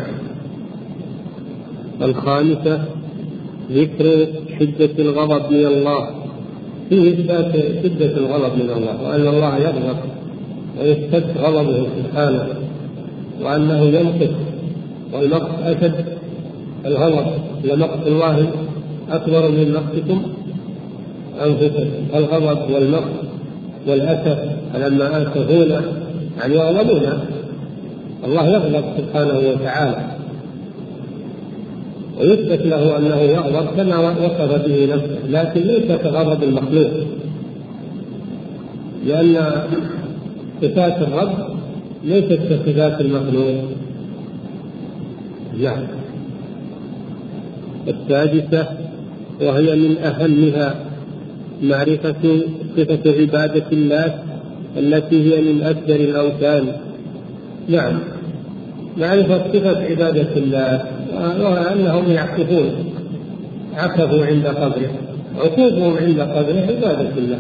الخامسة ذكر شدة الغضب من الله. فيه إثبات شدة الغضب من الله، وأن الله يغضب ويشتد غضبه سبحانه، وأنه يمقت، والمقت أشد الغضب، لمقت الله أكبر من مقتكم أنفسكم. الغضب والمقت والأسف لما آسفونا يعني يغضبون، الله يغضب سبحانه وتعالى، ويثبت له أنه يغضب كما وصف به نفسه، لكن ليس كغضب المخلوق، لأن صفات الرب ليست كصفات المخلوق. نعم. السادسة وهي من أهمها معرفة صفة عبادة الله التي هي من أكثر الأوثان. نعم، معرفة صفة عبادة الله وأنهم عكفوا عند قبره. عكوفهم عند قبره عبادة الله،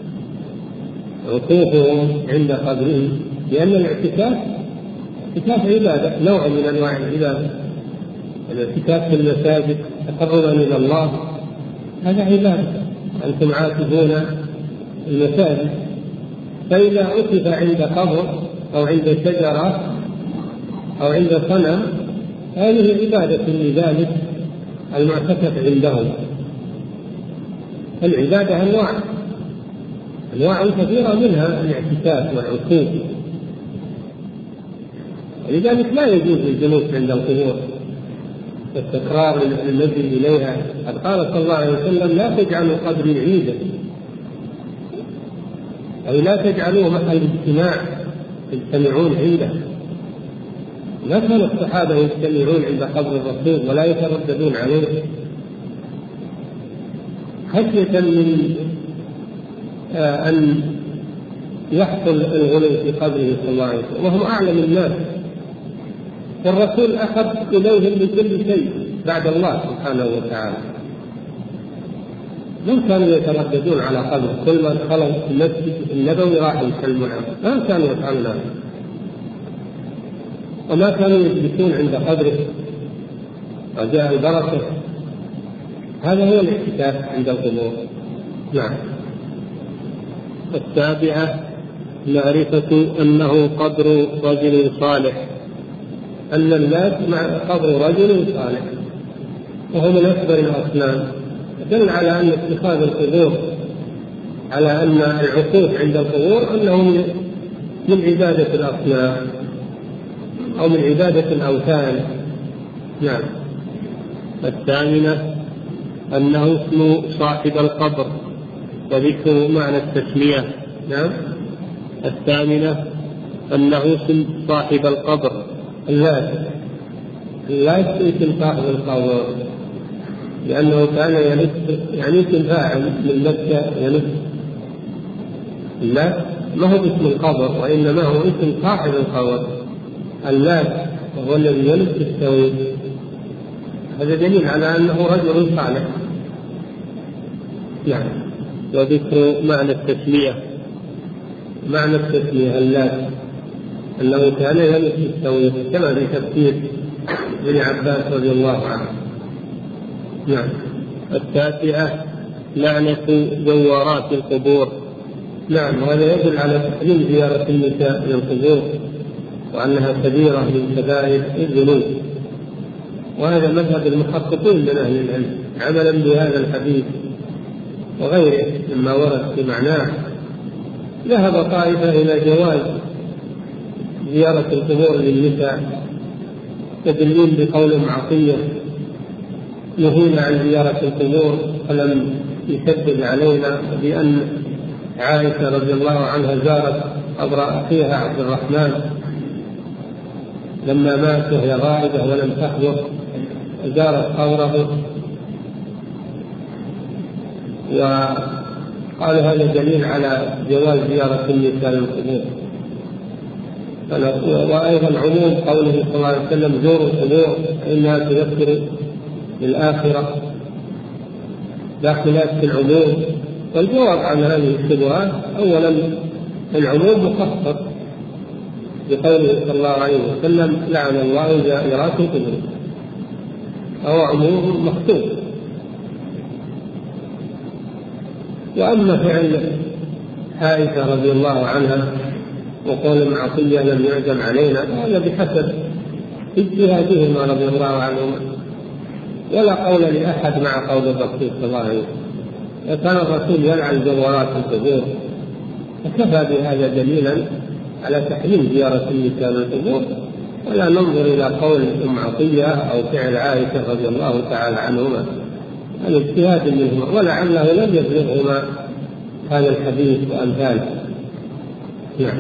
عكوفهم عند قبره، لأن الاعتكاف عبادة، نوع من أنواع العبادة. الاعتكاف في المساجد تقربا إلى الله هذا عبادة، أنتم عاكفون المساجد. فإذا عكف عند قبر أو عند شجرة أو عند صنم هذه عبادة لذلك المعتكف عندهم. العبادة أنواع كثيرة منها الاعتكاف والعكوف، ولذلك لا يجوز الجلوس عند القبور والتكرار المجيء إليها. قد قال صلى الله عليه وسلم: لا تجعلوا قبري عيدا، أي لا تجعلوه محل اجتماع يجتمعون عنده. ما كان الصحابة يجتمعون عند قبر الرسول ولا يترددون عليه خشية من أن يحصل الغلو في قبره صلى الله عليه وسلم، وهم أعلم الناس، والرسول أخذ إليهم بكل شيء بعد الله سبحانه وتعالى. من كانوا يترددون على قبره؟ كل ما دخلوا المسجد النبوي راحوا يسلمون عنه، ما كانوا يفعلون هذا، وما كانوا يجلسون عند قبره رجاء البركة. هذا هو الاعتكاف عند القبور. نعم. السابعة معرفة أنه قبر رجل صالح، أن اللات قبر رجل صالح وهو من أكبر الأصنام، دل على أن اتخاذ القبور، على أن العكوف عند القبور أنه من عبادة الأصنام أو من عبادة الأوثان. نعم. الثامنة أنه اسم صاحب القبر وذكر معنى التسمية. نعم. الثامنة أنه اسم صاحب القبر. اللات اسم صاحب القبر لأنه كان يلف، يعني اسم فاعل من مكة يلف. اللات ما هو اسم القبر وإنما هو اسم صاحب القبر. اللات وهو الذي يلف التوحيد. هذا دليل على أنه رجل صالح. يعني وذكر معنى التسمية. معنى التسمية اللات أنه كان يلف التوحيد كما في تفسير ابن عباس رضي الله عنه. نعم. التاسعة لعنة زوارات القبور. نعم، وهذا يدل على تحريم زيارة النساء للقبور وأنها كبيرة من كبائر الذنوب، وهذا مذهب المحققين من أهل العلم عملا بهذا الحديث وغيره مما ورد في معناه. ذهب طائفة إلى جواز زيارة القبور للنساء، يدلون بقول عطية: نهينا عن زيارة القبور فلم يشدد علينا، بأن عائشة رضي الله عنها زارت قبر أخيها عبد الرحمن لما مات وهي غائبة ولم تحضر، زارت قبره، وقال هذا دليل على جواز زيارة النساء للقبور. وأيضا عموم قوله صلى الله عليه وسلم: زوروا القبور فإنها تذكر بالآخرة، داخلات في العموم. والجواب عن هذه الشبهات: أولا العموم مخصص بقوله صلى الله عليه وسلم: لعن الله زائرات القبور، فهو عموم مخصوص. وأما فعل عائشة رضي الله عنها وقول عطية لم يعزم علينا، هذا بحسب اجتهادهما رضي الله عنهما، ولا قول لأحد مع قول الرسول صلى الله عليه وسلم. كان الرسول يلعن زوارات القبور، فكفى بهذا دليلا على تحريم زيارة النساء للقبور، ولا ننظر إلى قول أم عطية أو فعل عائشة رضي الله تعالى عنهما، الاجتهاد منهما، ولعله لم يبلغهما هذا الحديث وأمثاله. نعم.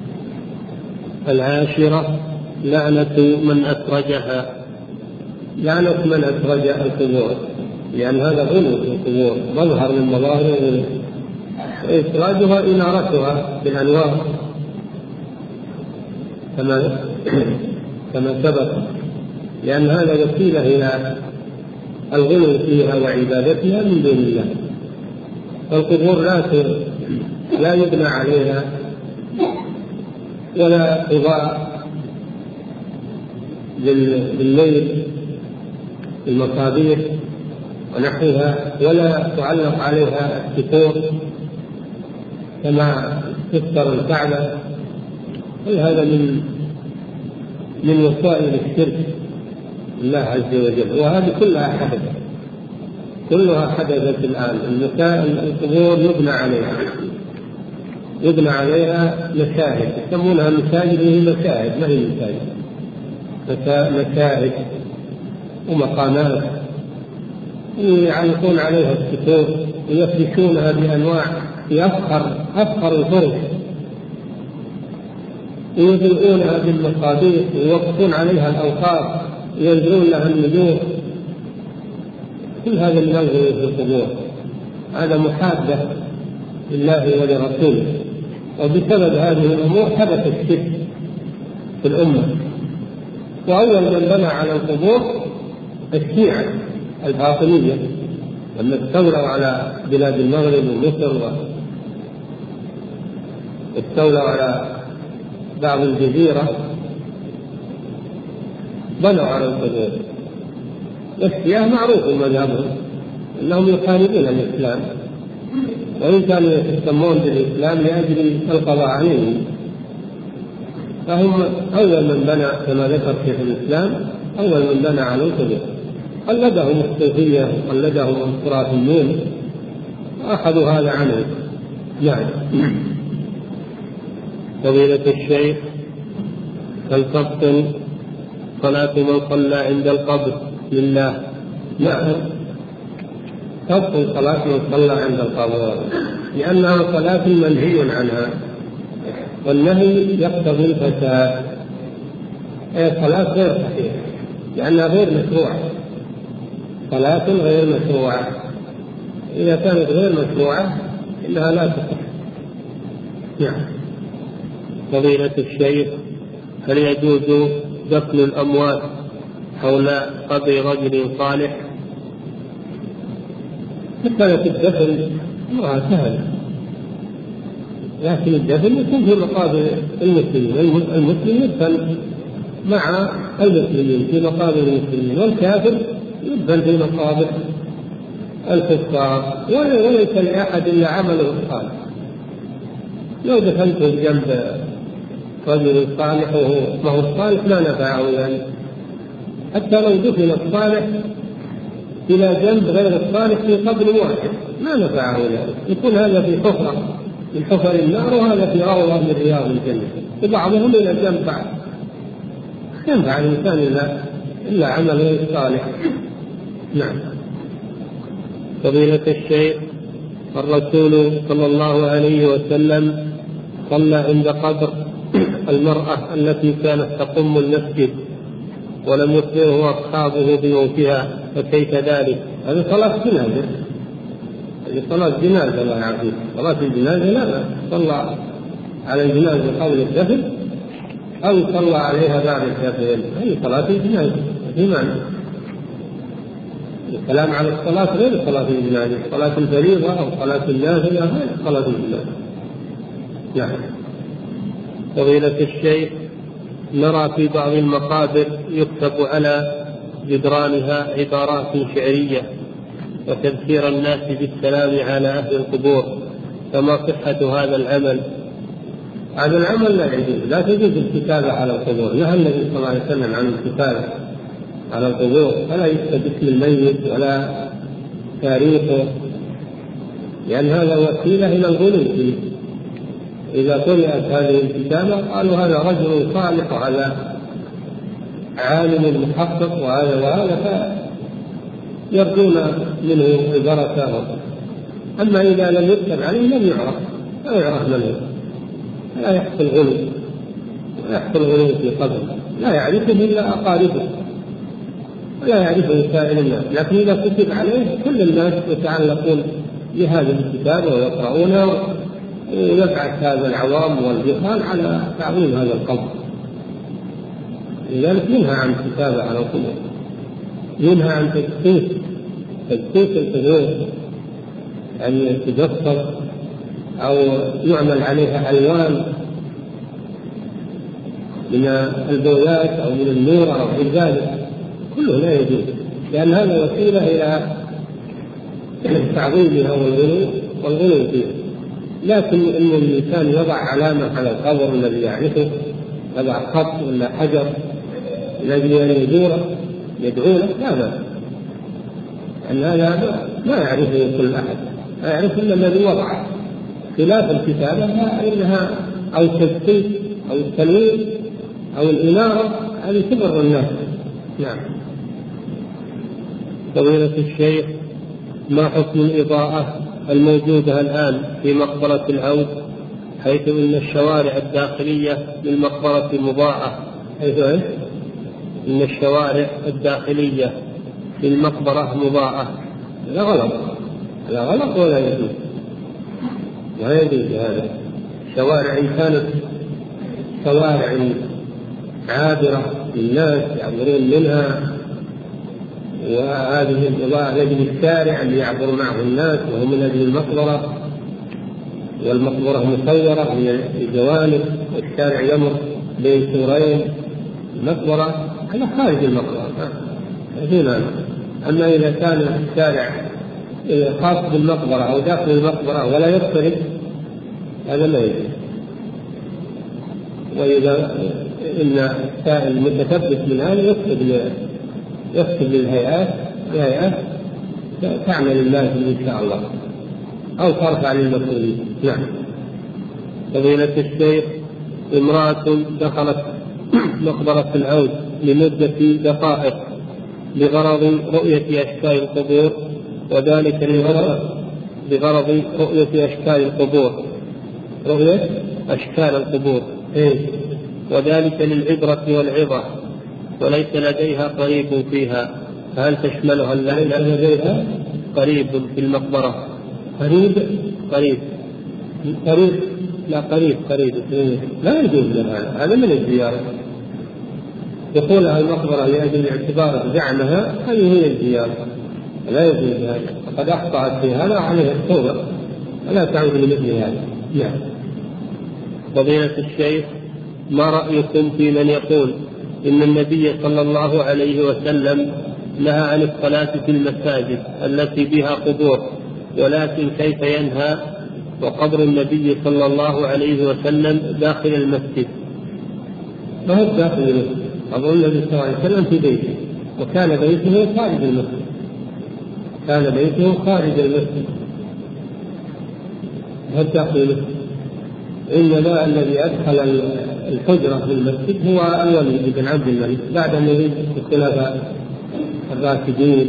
العاشرة لعنة من أسرجها. لعنة من أسرج القبور، لأن هذا غلو في القبور، مظهر من مظاهر إسراجها إنارتها بالأنوار كما سبق، لأن هذا وسيلة إلى الغلو فيها وعبادتها من دون الله. فالقبور لا يبنى عليها ولا قضاء بالليل المصابيح ونحوها، ولا تعلق عليها الستور كما تستر الكعبة. هذا من وسائل الشرك الله عز وجل، وهذه كلها حدثت الآن. القبور يبنى عليها مشاهد، يسمونها مساجد، وهي مشاهد ما هي مساجد، مشاهد ومقامات، يعلقون عليها الستور ويفرشونها بأنواع في أفخر الفرش، ويضيئونها بالمصابيح ويوقفون عليها الأوقاف وينزلون لها النجوم. كل هذا من الغلو في القبور، هذا محادة لله ولرسوله، وبسبب هذه الأمور حدث الشرك في الأمة. وأول من بنى على القبور الشيعة الباطنية، لما استولوا على بلاد المغرب ومصر واستولوا على بعض الجزيرة بنوا على القبور. والشيعة معروف مذهبهم أنهم يخالفون الإسلام، وإن كانوا يتسمون بالإسلام لأجل القضاء عليهم، فهم أول من بنى كما ذكر شيخ الإسلام، أول من بنى على القبور. قلدهم الصوفية وقلدهم الخرافيون وأخذوا هذا عنه. يعني فضيلة الشيخ، هل تبطل صلاة من صلى عند القبر لله؟ نعم، تبطل صلاة من صلى عند القبر، لأنها صلاة منهي عنها، والنهي يقتضي الفساد. صلاة غير صحيحة لأنها غير مشروعة، صلاة غير مشروعة. إذا كانت غير مشروعة إنها لا تصح. نعم. فضيلة الشيخ، هل يجوز دفن الأموات حول قبر رجل صالح؟ مسألة الدفن أمرها سهل، لكن الدفن يكون في مقابر المسلمين. المسلم يدفن مع المسلمين في مقابر المسلمين، والكافر يدفن في مقابر الكفار، وليس لأحد إلا عمله الصالح. لو دفنته جنب رجل صالح وهو ما هو الصالح ما نفعه، يعني حتى لو دفن الصالح إلى جنب غير الصالح في قبر واحد ما نفعه، يعني يكون هذا في حفرة من حفر النار، وهذا في روضة من رياض الجنة، وبعضهم إلى جنب بعض. ينفع الإنسان إلا عمله الصالح. نعم. فضيلة الشيخ، الرسول صلى الله عليه وسلم صلى عند قبر المرأة التي كانت تقم المسجد ولم يخبره أصحابه بموتها، فكيف ذلك؟ هذه صلاة جنازة، هذه صلاة جنازة. الله يعافيك، صلاة الجنازة لا صلى على الجنازة قبل الدفن أو صلى عليها بعد الدفن، هذه صلاة الجنازة في معنى. الكلام على الصلاة غير صلاة الجنازة، صلاة الفريضة أو صلاة النافلة غير صلاة الجنازة. نعم. فضيلة الشيخ، نرى في بعض المقابر يكتب على جدرانها عبارات شعرية وتذكير الناس بالسلام على أهل القبور، فما صحة هذا العمل؟ هذا العمل لا يجوز، لا تجوز الكتابة على القبور. نهى النبي صلى الله عليه وسلم عن الكتابة على القبور، فلا يكتب اسم الميت ولا تاريخه، لأن هذا وسيلة إلى الغلو فيه. إذا قرأت هذه الكتابة قالوا هذا رجل صالح وهذا عالم محقق وهذا فيرجون منه البركة. أما إذا لم يكتب عليه لم يعرف، لا يعرف من هو. لا يحصل غلو ويحصل غلو في قبره، لا يعرفه إلا أقاربه ولا يعرفه سائر الناس، لكن إذا كتب عليه كل الناس يتعلقون بهذا الكتاب ويقرؤونه، ويبعث هذا العوام والجهال على تعظيم هذا القبر. لذلك ينهى عن الكتابة على القبور، ينهى عن تدقيق القبور، يعني تدقق أو يعمل عليها ألوان من البويات أو من النور أو غير ذلك، كله لا يجوز، لأن هذا وسيلة إلى تعظيمها والغلو فيها. لكن إن الإنسان يضع علامة على القبر الذي يعرفه، يضع خط ولا حجر الذي يزوره يدعو له، لا بأس، أن هذا ما يعرفه كل أحد، لا يعرف إلا الذي وضعه، خلاف الكتابة فإنها أو التدقيق أو التنوير أو الإنارة هذه تضر الناس. نعم. فضيلة الشيخ، ما حكم الإضاءة الموجودة الآن في مقبرة العود، حيث إن الشوارع الداخلية للمقبرة مضاءة؟ حيث إن الشوارع الداخلية للمقبرة مضاءة. لا غلط، لا غلط ولا يجوز، لا يجوز هذا. الشوارع إن كانت شوارع عابرة للناس يعبرون منها، وهذه الإضاءة لأجل الشارع اللي يعبر معه الناس وهم من أجل المقبرة، والمقبرة مصورة من الجوانب والشارع يمر بين سورين المقبرة، هذا خارج المقبرة هنا. أما إذا كان الشارع خاص بالمقبرة أو داخل المقبرة ولا يقترب، هذا لا يجوز. وإذا إن المتثبت من هذا يكتب للهيئات تعمل اللازم إن شاء الله، أو ترفع للمسؤولين. نعم. فضيلة الشيخ، امرأة دخلت مقبرة العود لمدة دقائق بغرض رؤية أشكال القبور، وذلك بغرض رؤية أشكال القبور، رؤية أشكال القبور، وذلك للعبرة والعظة، وليس لديها قريب فيها، هل تشملها اللعنة؟ لديها قريب في المقبرة. قريب لا قريب لا يجوز هذا من الزيارة. دخولها المقبرة لأجل اعتبار زعمها هذه هي الزيارة، لا يجوز هذا، فقد أخطأت في هذا عليها التوبة ولا تعود لمثل هذا. نعم. فضيلة الشيخ، ما رأيكم في من يقول إن النبي صلى الله عليه وسلم نهى عن الصلاة في المساجد التي بها قبور، ولكن كيف ينهى وقبر النبي صلى الله عليه وسلم داخل المسجد؟ ما هو داخل المسجد، قبر النبي صلى الله عليه وسلم في بيته، وكان بيته خارج المسجد، كان بيته خارج المسجد داخل المسجد. إنما الذي أدخل الحجرة في المسجد هو الوليد بن عبد الملك بعد أن يريد الخلفاء الراشدين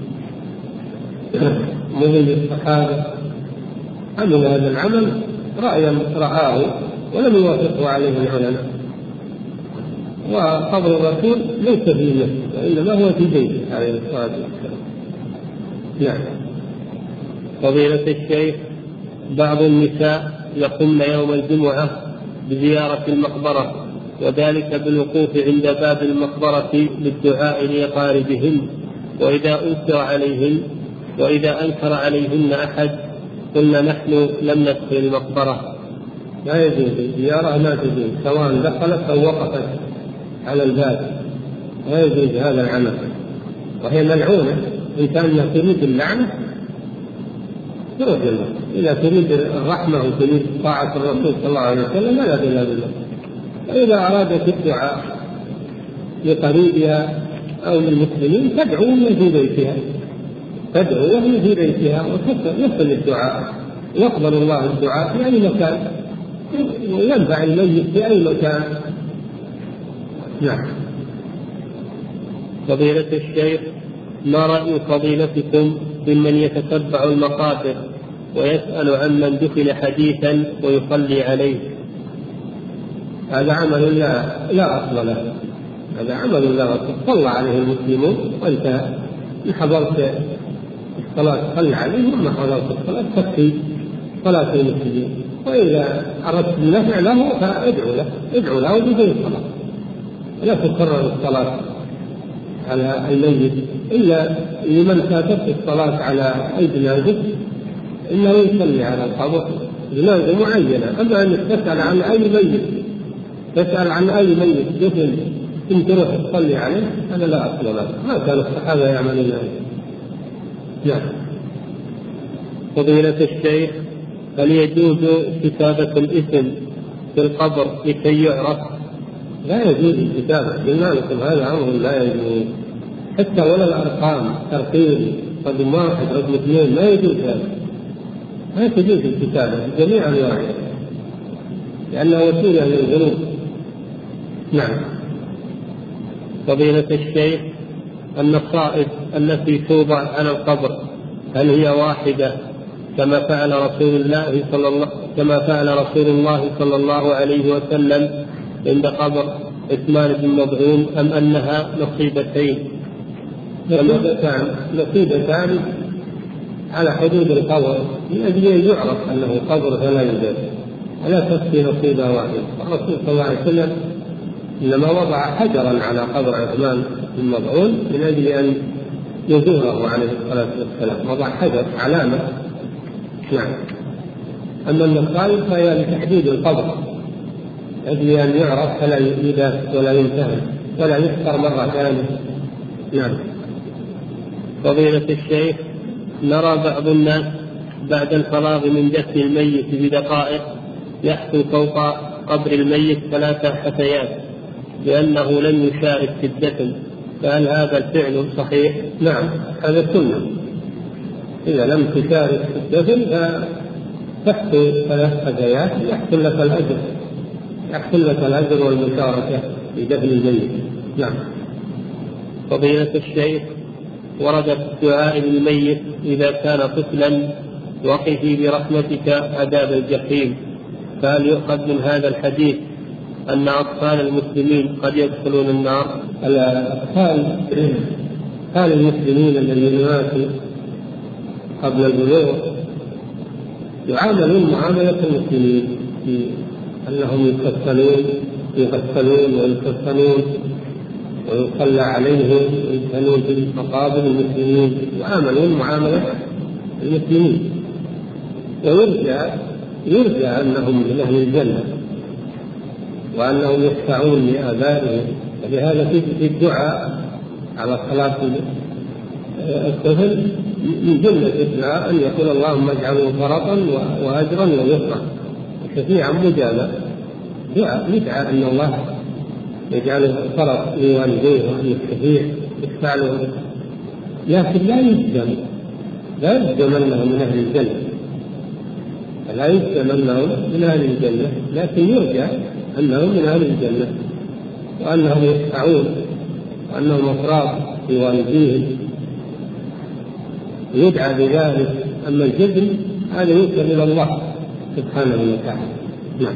مهم الصحابة، عمل هذا العمل رأيا رآه ولم يوافقه عليه العلماء. وقبر الرسول ليس في المسجد وإنما هو في بيته عليه الصلاة والسلام. نعم. فضيلة الشيخ، بعض النساء يقومن يوم الجمعة بزيارة المقبرة، وذلك بالوقوف عند باب المقبرة للدعاء لأقاربهن، وإذا أنكر عليهن أحد قلنا نحن لم ندخل المقبرة. لا يجوز الزيارة، لا تجوز سواء دخلت أو وقفت على الباب، لا يجوز هذا العمل، وهي ملعونة. إن كان تريد اللعنة تروح لله، إذا تريد الرحمة وتريد طاعة الرسول صلى الله عليه وسلم لا إله إلا الله. فإذا أرادت الدعاء لقريبها أو للمسلمين تدعو وهي في بيتها وتصل الدعاء، يقبل الله الدعاء في أي مكان وينفع الميت في أي مكان. نعم. فضيلة الشيخ، ما رأي فضيلتكم ممن يتتبع المقابر ويسأل عن من دفن حديثا ويصلي عليه؟ هذا عمل لا أصل له، هذا عمل لا أصل. صلى عليه المسلمون وأنت إن حضرت الصلاة صل عليه، وما حضرت الصلاة تكفي صلاة المسلمين. وإذا أردت النفع له فادعو له بدون صلاة، لا تكرر الصلاة على الميت إلا لمن فاتته الصلاة على أي جنازة إنه يصلي على القبر جنازة معينة. أما أنك تسأل عن أي ميت دفن إن تروح تصلي عليه هذا لا أصل له، ما كان الصحابة يعملون ذلك. نعم. فضيلة الشيخ، هل يجوز كتابة الاسم في القبر لكي يعرف؟ لا يجوز الكتابة، قلنا لكم هذا أمر لا يجوز، حتى ولا الأرقام ترتيب رقم 1 رقم 2 ما يجوز هذا، ما تجوز الكتابة بجميع أنواعها لأنها وسيلة للذنوب. نعم. فضيلة الشيخ، النصائب التي توضع على القبر هل هي واحدة كما فعل رسول الله صلى الله عليه وسلم عند قبر عثمان بن مظعون، أم أنها نصيبتين على حدود القبر من أجل أن يعرف أنه قبر فلا يوجد، ولا تكفي نصيبة واحدة. الرسول صلى الله عليه وسلم إنما وضع حجرا على قبر عثمان بن مظعون من أجل أن يزوره عليه الصلاة والسلام، وضع حجر علامة. نعم. أما النصائب فهي لتحديد القبر أجل أن يعرف فلا يداس ولا ينتهي ولا يذكر مرة ثانية. نعم. فضيلة الشيخ، نرى بعض الناس بعد الفراغ من دفن الميت بدقائق يحثو فوق قبر الميت 3 حثيات لأنه لم يشارك في الدفن، فهل هذا الفعل صحيح؟ نعم، هذا سنة. إذا لم تشارك في الدفن فتحثو 3 حثيات يحصل لك الأجر والمشاركة في دفن الميت. نعم. فضيلة الشيخ، ورد الدعاء للميت إذا كان طفلا وقه برحمتك عذاب الجحيم، فهل يؤخذ من هذا الحديث أن أطفال المسلمين قد يدخلون النار؟ الأطفال المسلمين الذين ماتوا قبل البلوغ يعاملون معاملة المسلمين في أنهم يغسلون ويكفنون ويصلى عليهم ويدفنون في مقابر المسلمين، يعاملون معاملة المسلمين، ويرجى أنهم من أهل الجنة وأنهم يشفعون لآبائهم. فلهذا في الدعاء على صلاة الطفل من جملة الدعاء أن يقول اللهم اجعله فرطا وأجرا ويسرا شفيعا مجابا. ندعى أن الله يجعله فرط لوالديه وأن يشفع له، لكن لا يجزم أنه من أهل الجنة، لكن يرجى أنهم من أهل الجنة وأنهم يشفعون وأنهم أفراد في والديهم، يدعى بذلك. أما الجزم هذا يوصل إلى الله سبحانه وتعالى. نعم.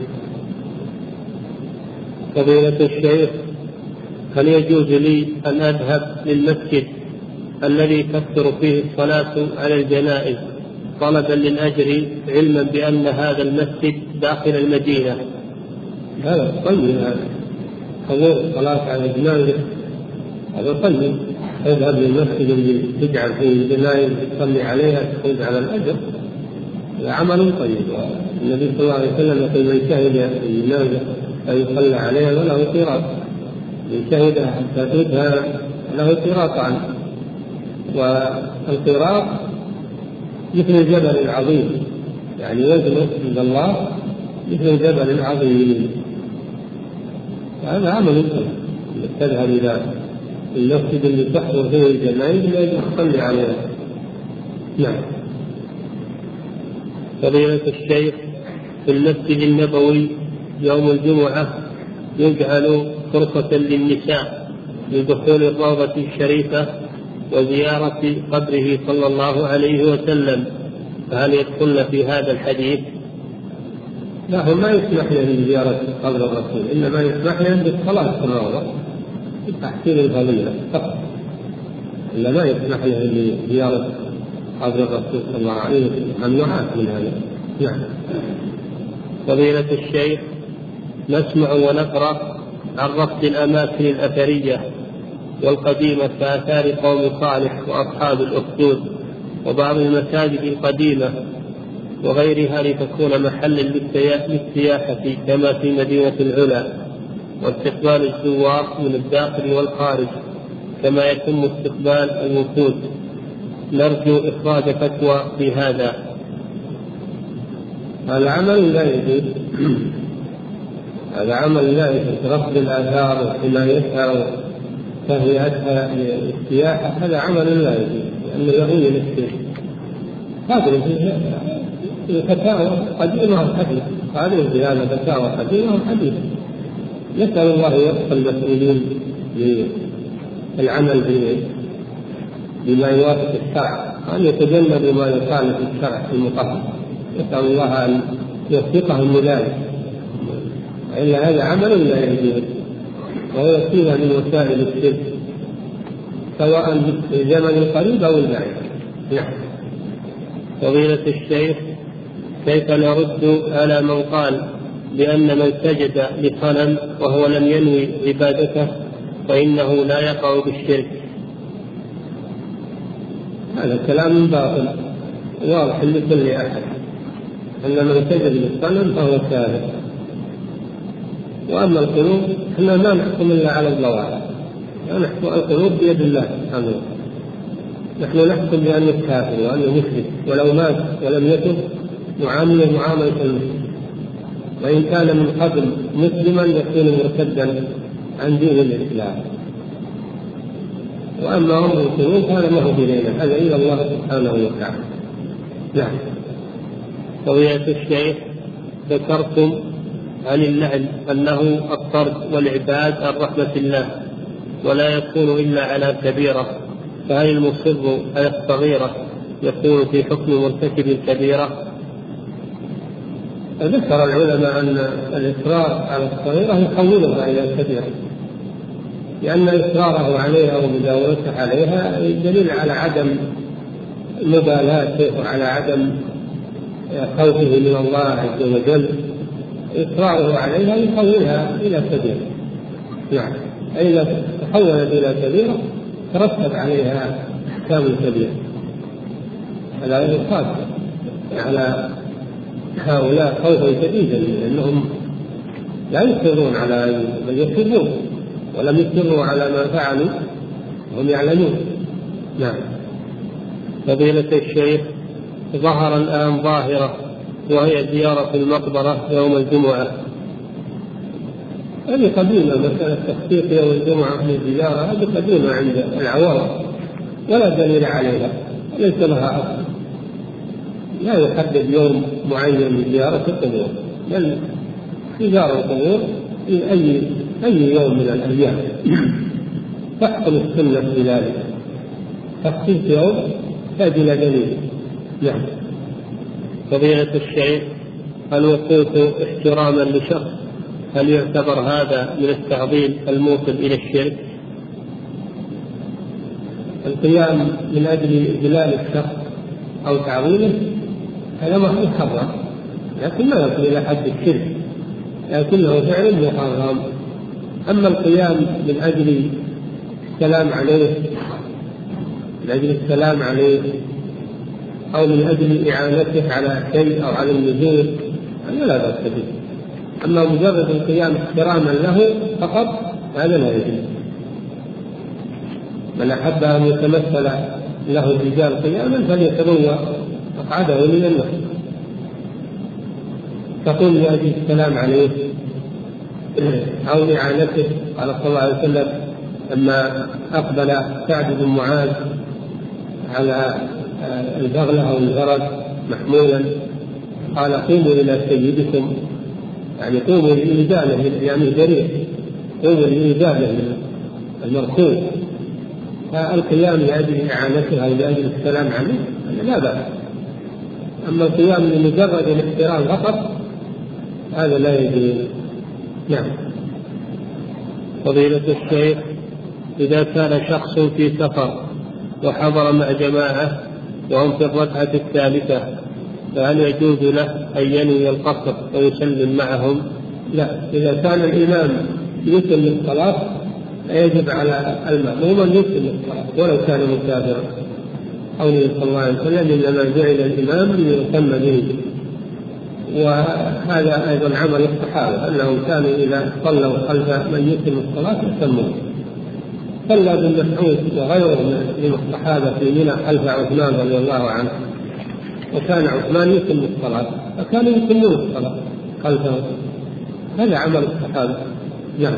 فضيلة الشيخ، هل يجوز لي أن أذهب للمسجد الذي تكثر فيه الصلاة على الجنائز طلبا للأجر علما بأن هذا المسجد داخل المدينة؟ هذا طيب، حضور الصلاة على الجنائز هذا طيب. اذهب للمسجد اللي تجعل فيه الجنائز تصلي عليها تفوز على الأجر، هذا عمل طيب. النبي صلى الله عليه وسلم يقول من شهد الجنازة فيصلى عليها وله قيراط، من شهدها حتى تدهى له قيراطان، والقيراط مثل الجبل العظيم، يعني وزنه عند الله مثل الجبل العظيم. هذا عمل تذهب إلى المسجد اللي تحضر فيه الجنائز لأجل تصلي عليها. نعم. فضيلة الشيخ، في المسجد النبوي يوم الجمعة يجعل فرصة للنساء لدخول الروضة الشريفة وزيارة قبره صلى الله عليه وسلم، فهل يدخلن في هذا الحديث؟ لا، هو ما يسمح له بزيارة قبر الرسول، إنما يسمح له بالصلاة في الروضة تحصيل الفضيلة فقط، إلا ما يسمح له بزيارة قبر الرسول صلى الله عليه وسلم. ممنوعات من هذا. نعم. فضيلة الشيخ، نسمع ونقرأ عن رفض الأماكن الأثرية والقديمة كآثار قوم صالح وأصحاب الأخدود وبعض المساجد القديمة وغيرها لتكون محلا للسياحة كما في مدينة العلا، واستقبال الزوار من الداخل والخارج كما يتم استقبال الوفود. نرجو إخراج فتوى بهذا. هذا عمل لا يجوز، هذا عمل لا يجوز. رفض الآثار وحمايتها وتهيئتها للسياحة هذا عمل لا يجوز، لأنه يغني للسياحة. هذه فتاوى قديمة وحديثة، هذه الزيادة فتاوى قديمة وحديثة. نسأل الله يوفق المسؤولين للعمل بما يوافق الشرع، وأن يتجنبوا ما يخالف الشرع المطهر. نسأل الله أن يوفقهم لذلك، إلا هذا عمل لا يجوز، وهو وسيلة من وسائل الشرك سواء في الزمن القريب أو البعيد. نعم. فضيلة الشيخ، كيف نرد على من قال بأن من سجد لصنم وهو لم ينوي عبادته فإنه لا يقع بالشرك؟ هذا كلام باطل واضح لكل أحد، أن من سجد للصنم فهو كافر. وأما القلوب احنا ما نحكم إلا على الظواهر، نحكم القلوب بيد الله سبحانه وتعالى. نحن نحكم بأنه كافر وأنه مشرك، ولو مات ولم يتب نعامله معاملة المسلم، وإن كان من قبل مسلما يكون مرتدا عن دين الإسلام. وأما أمر القلوب هذا ما هو بيننا، هذا إلى الله سبحانه وتعالى. نعم. فضيلة الشيخ، ذكرتم عن اللعن أنه الطرد والعباد عن رحمة الله ولا يكون إلا على كبيرة، فهل المصر على الصغيرة يكون في حكم مرتكب الكبيرة؟ ذكر العلماء أن الإصرار على الصغيرة يحولها إلى الكبيرة، لأن إصراره عليها ومداولته عليها دليل على عدم مبالاته وعلى عدم خوفه من الله عز وجل. إصراره عليها يحولها إلى كبيرة. يعني إذا تحولت إلى كبيرة ترتب عليها أحكام الكبيرة. هذا يخاف على هؤلاء خوفا شديدا، لأنهم لا يصرون على بل يصرون، ولم يصروا على ما فعلوا وهم يعلمون. نعم. فضيلة الشيخ، ظهر الآن ظاهرة وهي زيارة المقبرة يوم الجمعة. هذه قديمة، مسألة تخصيص يوم الجمعة من الزيارة هذه قديمة عند العوام ولا دليل عليها، ليس لها أصل. لا يحدد يوم معين لزيارة القبور، بل زيارة القبور في أي يوم من الأيام. تحكم السنة بذلك، تخصيص يوم تأتي إلى دليل. نعم. فضيلة الشيخ، الوقوف احتراما لشخص هل يعتبر هذا من التعظيم الموصل إلى الشرك؟ القيام من أجل إجلال الشخص أو تعظيمه هذا ما هو محرم، لكن ما يصل إلى حد الشرك، لكنه فعل محرم. أما القيام من أجل السلام عليه أو من أجل إعانته على شيء أو على النزول هذا لا بأس به. أما مجرد القيام احتراما له فقط هذا لا يجوز. من أحب أن يتمثل له الرجال قياما فليتبوأ مقعده من النار. تقول لأجل السلام عليه أو إعانته. قال صلى الله عليه وسلم لما أقبل سعد بن معاذ على البغلة أو الغرض محمولا قال قوموا إلى سيدكم، يعني قوموا لإيذانه، يعني جريء، قوموا لإيذانه المركوب. فالقيام لأجل إعانته أو لأجل السلام عليه لا بأس. أما القيام لمجرد الاحترام فقط هذا لا يجوز. نعم. فضيلة الشيخ، إذا كان شخص في سفر وحضر مع جماعة وهم في الركعة الثالثة فهل يجوز له أن ينوي القصر ويسلم معهم؟ لا، إذا كان الإمام يتم الصلاة يجب على المأموم أن يتم الصلاة ولو كان مسافرا. قوله صلى الله عليه وسلم إنما جعل الإمام ليؤتم به. وهذا أيضا عمل الصحابة أنهم كانوا إذا صلوا خلف من يتم الصلاة يتمون. صلى ابن مسعود وغيره من الصحابة في منى خلف عثمان رضي الله عنه، وكان عثمان يتم الصلاة فكانوا يتمون الصلاة خلفه. هذا عمل الصحابة. نعم.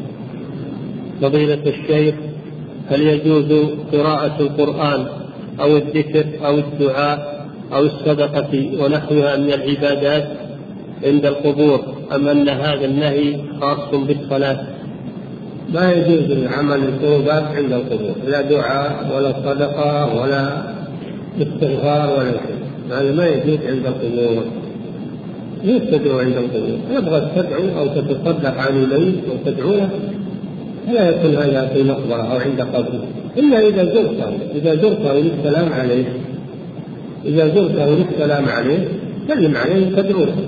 فضيلة الشيخ، هل يجوز قراءة القرآن أو الذكر أو الدعاء أو الصدقة ونحوها من العبادات عند القبور، أم أن هذا النهي خاص بالصلاة؟ ما يجوز العمل القربات عند القبور، لا دعاء ولا صدقة ولا استغفار ولا شيء. هذا ما يجوز عند القبور. يستدعو عند القبور، يبغى تدعو أو تتصدق عن الميت وتدعو له لا يكون هذا في مقبرة أو عند قبره، إلا إذا زرته للسلام عليه. إذا زرته للسلام عليه سلم عليه وتدعو له.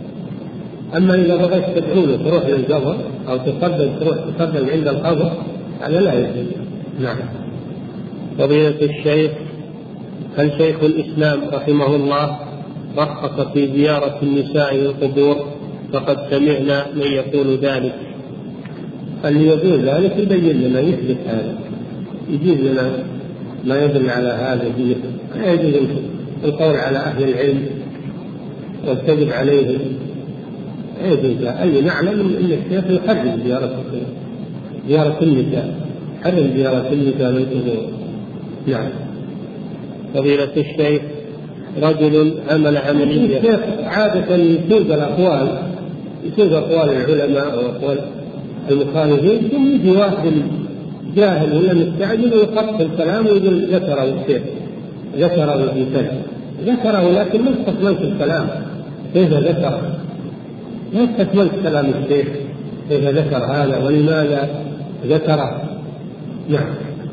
أما إذا بغيت تدعو له تروح للقبر أو تروح تصدق عند القبر هذا لا يجوز. نعم. فضيلة الشيخ، هل شيخ الإسلام رحمه الله رخص في زيارة النساء للقبور؟ فقد سمعنا من يقول ذلك. اللي يقول ذلك يبين لنا يثبت هذا، يجيب لنا ما يدل على هذا. لا يجوز القول على أهل العلم والكذب عليهم. يجوز أي نعلم أن الشيخ يحرم زيارة النساء، حرم زيارة النساء للقبور. نعم. فضيلة الشيخ، رجل عمل عملية. الشيخ عادة يسوق أقوال العلماء وأقوال المخالفين، ثم يجي واحد جاهل ولا مستعجل ويقطع الكلام ويقول ذكره الشيخ، ذكره الإنسان، ذكره لكن ما استكملت الكلام. كيف ذكر؟ ما استكملت كلام الشيخ كيف ذكر هذا ولماذا ذكره. نعم.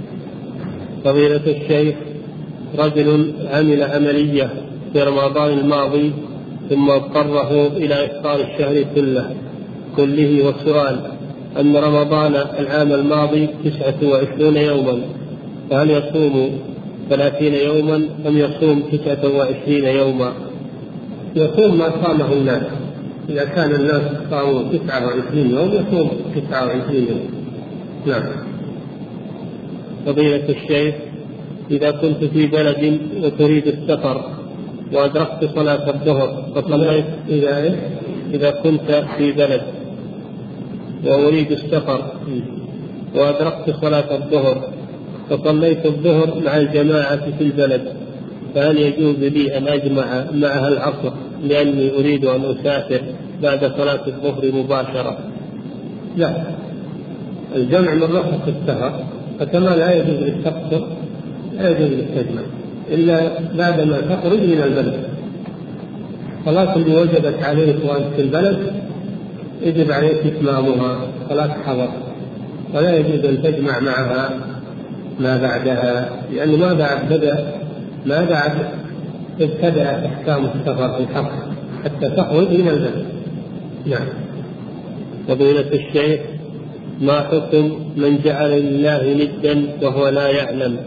فضيلة الشيخ، رجل عمل عملية في رمضان الماضي ثم اضطره إلى إفطار الشهر كله، والسؤال أن رمضان العام الماضي 29 يوما، فهل يصوم 30 يوما أم يصوم 29 يوما؟ يصوم ما صامه الناس. إذا كان الناس صاموا 29 يوم يصوم 29 يوم. نعم. فضيلة الشيخ، إذا كنت في بلد وتريد السفر وأدركت صلاة الظهر فصليت، إذا كنت في بلد وأريد السفر وأدركت صلاة الظهر فصليت الظهر مع الجماعة في البلد، فهل يجوز لي أن أجمع معها العصر لأني أريد أن أسافر بعد صلاة الظهر مباشرة؟ لا، الجمع من رخص السفر، فكما لا يجوز للتقصر لا يجوز للتجمع إلا بعدما تخرج من البلد. صلاة اللي وجبت عليك وأنت في البلد يجب عليك إتمامها صلاة حضر، ولا يجوز أن تجمع معها ما بعدها، لأنه ما بعد ابتدأت أحكام السفر في الحق حتى تخرج من البلد. نعم. فضيلة الشيخ، ما حكم من جعل لله ندا وهو لا يعلم؟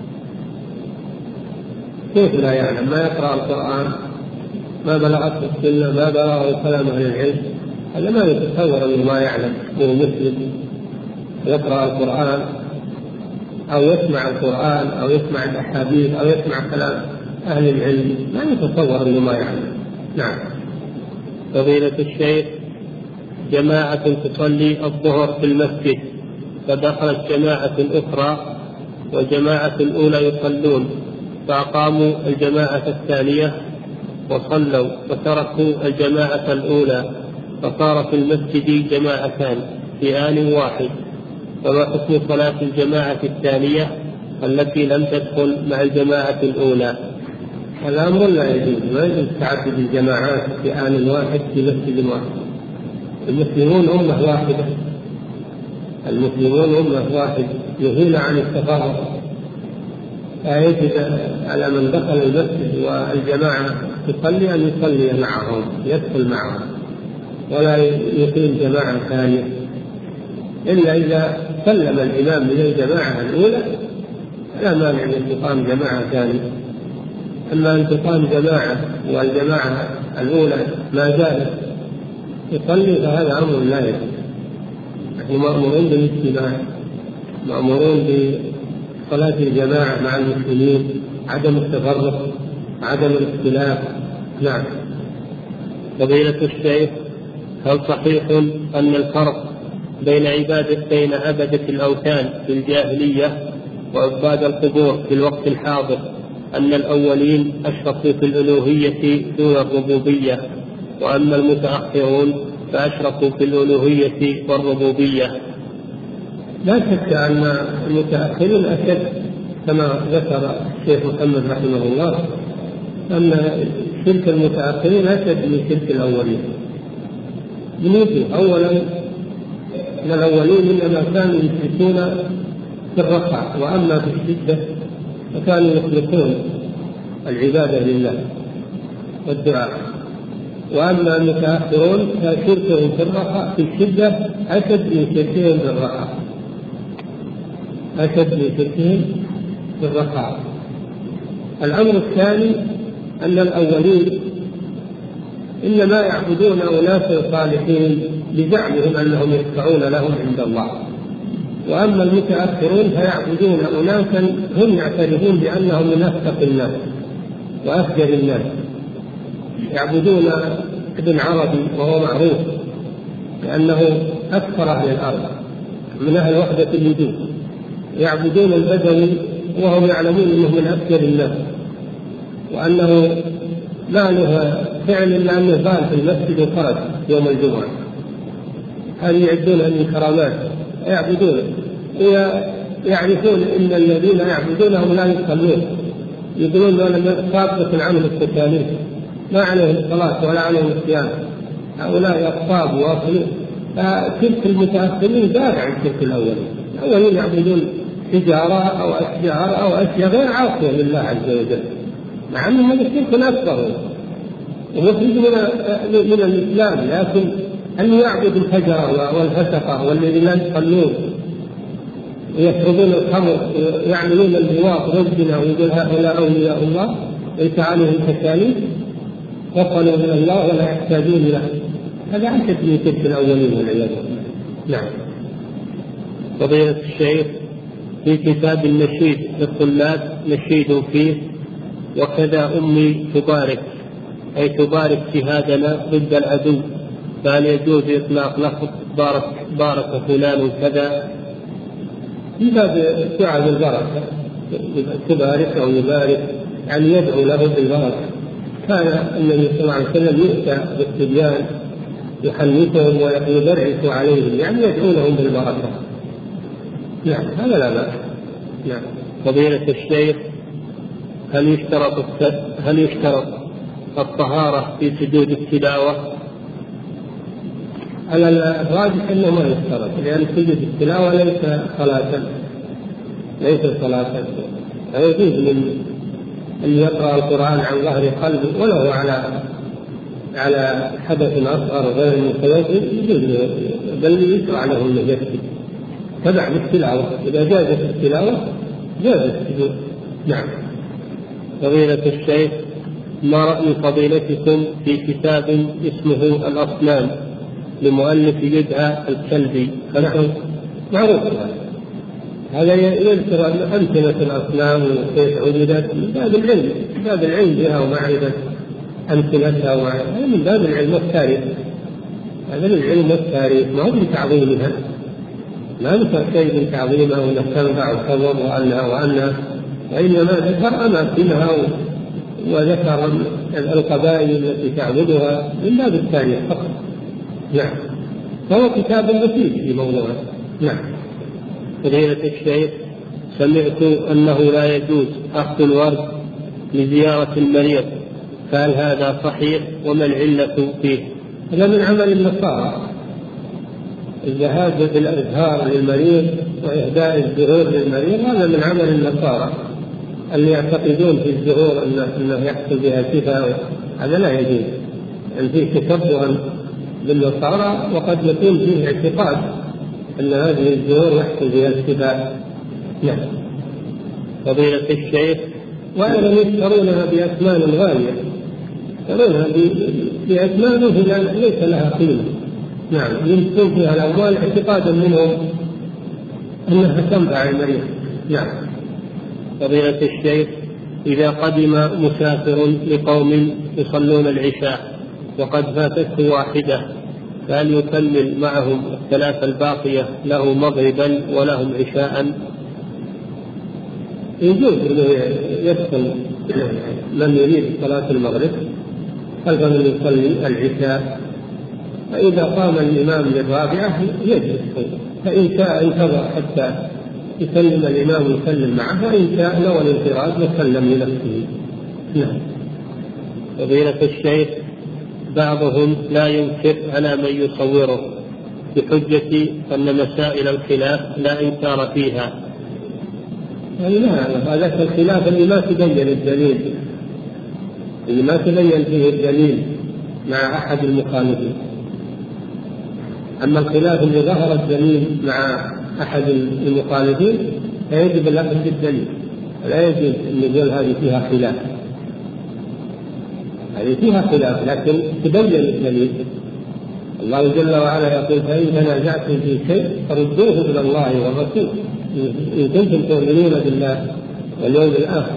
كيف لا يعلم؟ ما يقرأ القرآن، ما بلغته السنة، ما بلغه كلام أهل العلم، هذا ما يتصور أنه ما يعلم. هو مسلم يقرأ القرآن أو يسمع القرآن أو يسمع الأحاديث أو يسمع كلام أهل العلم، ما يتصور أنه ما يعلم. نعم. فضيلة الشيخ، جماعة تصلي الظهر في المسجد فدخلت جماعة أخرى والجماعة الأولى يصلون، فأقاموا الجماعة الثانية وصلوا وتركوا الجماعة الأولى، فصار في المسجد جماعتان في آن واحد، فما حكم صلاة الجماعة الثانية التي لم تدخل مع الجماعة الأولى؟ الأمر لا يجوز، ما يجوز تعدد الجماعات في آن واحد في مسجد واحد. المسلمون أمة واحدة، المسلمون أمة واحدة يهون عن التفرق. فيجب على من دخل المسجد والجماعة تصلي أن يصلي معهم، يدخل معهم، ولا يقيم جماعة ثانية إلا إذا سلم الإمام من الجماعة الأولى لا مانع من تقام جماعة ثانية. أما أن تقام جماعة والجماعة الأولى ما زالت تصلي فهذا أمر لا يجوز. نحن مأمورون بالاجتماع، مأمورون بصلاة الجماعة مع المسلمين، عدم التفرق، عدم الاختلاف. نعم. فضيلة الشيخ، هل صحيح أن الفرق بين عبادة الأوثان في الجاهلية وعباد القبور في الوقت الحاضر أن الأولين أشركوا في الألوهية دون الربوبية، وأما المتأخرون فأشركوا في الألوهية والربوبية؟ لا شك أن المتأخرين أشد، كما ذكر الشيخ محمد رحمه الله أن شرك المتأخرين أشد من شرك الأولين. أولا أن الأولين إنما كانوا يشركون في الرخاء، وأما في الشدة فكانوا يخلصون العبادة لله والدعاء. وأما المتأخرون فشركهم في الرخاء في الشدة أشد من شركهم في الرخاء، أشد من شركهم في الرخاء. الأمر الثاني أن الأولين إنما يعبدون أناسا صالحين لزعمهم أنهم يشفعون لهم عند الله، وأما المتأخرون فيعبدون أناسا هم يعترفون بأنهم من أفسق الناس وأفجر الناس. يعبدون ابن عربي وهو معروف لأنه أكثر أهل الأرض من أهل وحدة الوجود، يعبدون البدوي وهم يعلمون أنه من أفجر الناس، وأنه ما له فعل إلا أنه بال في المسجد وخرج يوم الجمعة. هذه يعدون من كرامات يعبدون، يعرفون أن الذين يعبدونهم لا يصلون، يقولون أن صابت عنهم التكاليف، ما عليهم الصلاة ولا عليهم الصيام، هؤلاء أقطاب واصلون. فتلك المتأخرين زاد عن تلك الأولين يعبدون حجارة أو أشجار أو أشياء غير عاصية لله عز وجل، مع أن هذا الشرك أكبر ومخرج من الإسلام. لكن أن يعبد الحجر والفسقة والذين لا يصلون ويشربون الخمر ويعملون اللواط والزنا ويقول هؤلاء أولياء الله ليس عليهم تكاليف وصلوا إلى الله ولا يحتاجون له، هذا أشد من تلك الأولين والعياذ بالله. نعم. فضيلة الشيخ، في كتاب النشيد للطلاب نشيد فيه وكذا أمي تبارك، أي تبارك جهادنا ضد العدو، فهل يجوز إطلاق لفظ بارك فلان كذا؟ في باب الدعاء بالبركة، تبارك أو يبارك يعني يدعو له بالبركة. كان النبي صلى الله عليه وسلم يؤتى بالصبيان يحنثهم ويبرك عليهم، يعني يدعو لهم بالبركة. نعم، هذا لا بأس. نعم. فضيلة الشيخ، هل يشترط الطهارة في سجود التلاوة؟ على الراجح أنه ما يشترط، لأن سجود التلاوة ليس صلاة، فيجوز من أن يقرأ القرآن عن ظهر قلبه ولو على حدث أصغر غير المتوضئ، بل يشرع له أن يسجد تبع بالتلاوة. إذا جازت التلاوة جاز السجود. نعم. فضيلة الشيخ، ما رأي فضيلتكم في كتاب اسمه الأصنام لمؤلف يدعى الكلبي؟ معروف هذا يذكر أمثلة الأصنام وكيف عبدت من باب العلم بها ومعرفة أمثلتها، هذا من باب العلم والتاريخ، هذا من العلم والتاريخ، ما هو من تعظيمها، ما ذكر شيء من تعظيمها وأنها تنفع وتضر وأنها، وإنما ذكر أماكنها وذكر القبائل التي تعبدها من باب التاريخ فقط. نعم. فهو كتاب مفيد في موضوعه. نعم. فضيلة الشيخ، سمعت أنه لا يجوز أخذ الورد لزيارة المريض، فهل هذا صحيح وما العلة فيه؟ هذا من عمل النصارى، الذهاب بالأزهار للمريض وإهداء الزهور للمريض هذا من عمل النصارى اللي يعتقدون في الزهور أنه يحصل بها شفاء. هذا لا يجوز، أن فيه تشبها بالنصارى وقد يكون فيه اعتقاد أن هذه الزهور يحصل بها الشفاء. نعم. فضيلة الشيخ، وأيضا يشترونها بأثمان غالية، يشترونها بأثمان ليس لها قيمة. نعم، ينفقون فيها الأموال اعتقادا منهم أنها تنفع المريض. نعم. فضيلة الشيخ، إذا قدم مسافر لقوم يصلون العشاء وقد فاتته واحدة، فهل يكمل معهم الثلاث الباقية له مغربا ولهم عشاء؟ يجوز أنه يدخل من يريد صلاة المغرب خلف من يصلي العشاء، فإذا قام الإمام للرابعة يجلس، فإن شاء انتظر حتى يسلم الإمام ويسلم معه، وإن شاء نوى الانفراد وسلم لنفسه. نعم. فضيلة الشيخ، بعضهم لا ينكر على من يصوره بحجة أن مسائل الخلاف لا إنكار فيها. يعني هذا الخلاف اللي ما تبين الدليل، اللي ما تبين فيه الدليل مع أحد المخالفين. أما الخلاف اللي ظهر الدليل مع أحد المخالفين فيجب الأخذ بالدليل، لا يجب أن يقول هذه فيها خلاف، هذه فيها خلاف لكن تبين الدليل. الله جل وعلا يقول: فإن تنازعتم في شيء فردوه إلى الله والرسول إن كنتم تؤمنون بالله واليوم الآخر،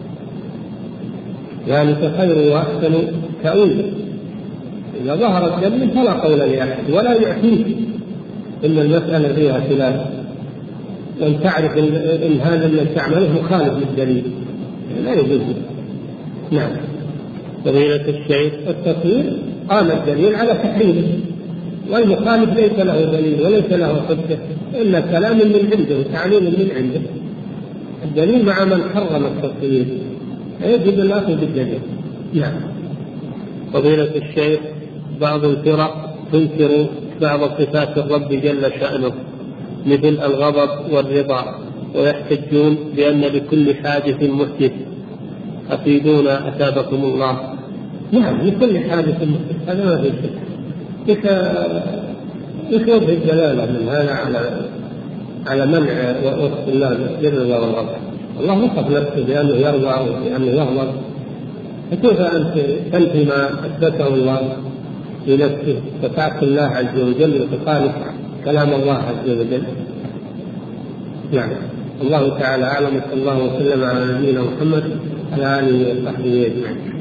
ذلك خير وأحسن تأويلا. إذا ظهر الدليل فلا قول لأحد ولا يعتيك إن المسألة فيها خلاف، وأن تعرف إن هذا الذي تعمله مخالف للدليل لا يجوز. نعم. فضيلة الشيخ، التصوير قام الدليل على تحريمه، والمخالف ليس له دليل وليس له حجة إلا كلام من عنده وتعليم من عنده. الدليل مع من حرم التصوير، يجب الأخذ بالدليل. نعم. فضيلة الشيخ، بعض الفرق تنكر بعض صفات الرب جل شأنه مثل الغضب والرضا، ويحتجون بأن لكل حادث محدث. أفيدونا أثابكم الله. نعم، لكل حادث محدث، هذا ما في شك. يخوض الدلالة من هذا على منع وصف الله بالرضا والغضب. الله وصف نفسه بأنه يرضى وبأنه يغضب، فكيف أنت تنفي ما أثبته الله لنفسه وتعصي الله عز وجل وتخالف كلام الله عز وجل؟ يعني الله تعالى أعلم، صلى الله وسلم على نبينا محمد على آله وصحبه أجمعين.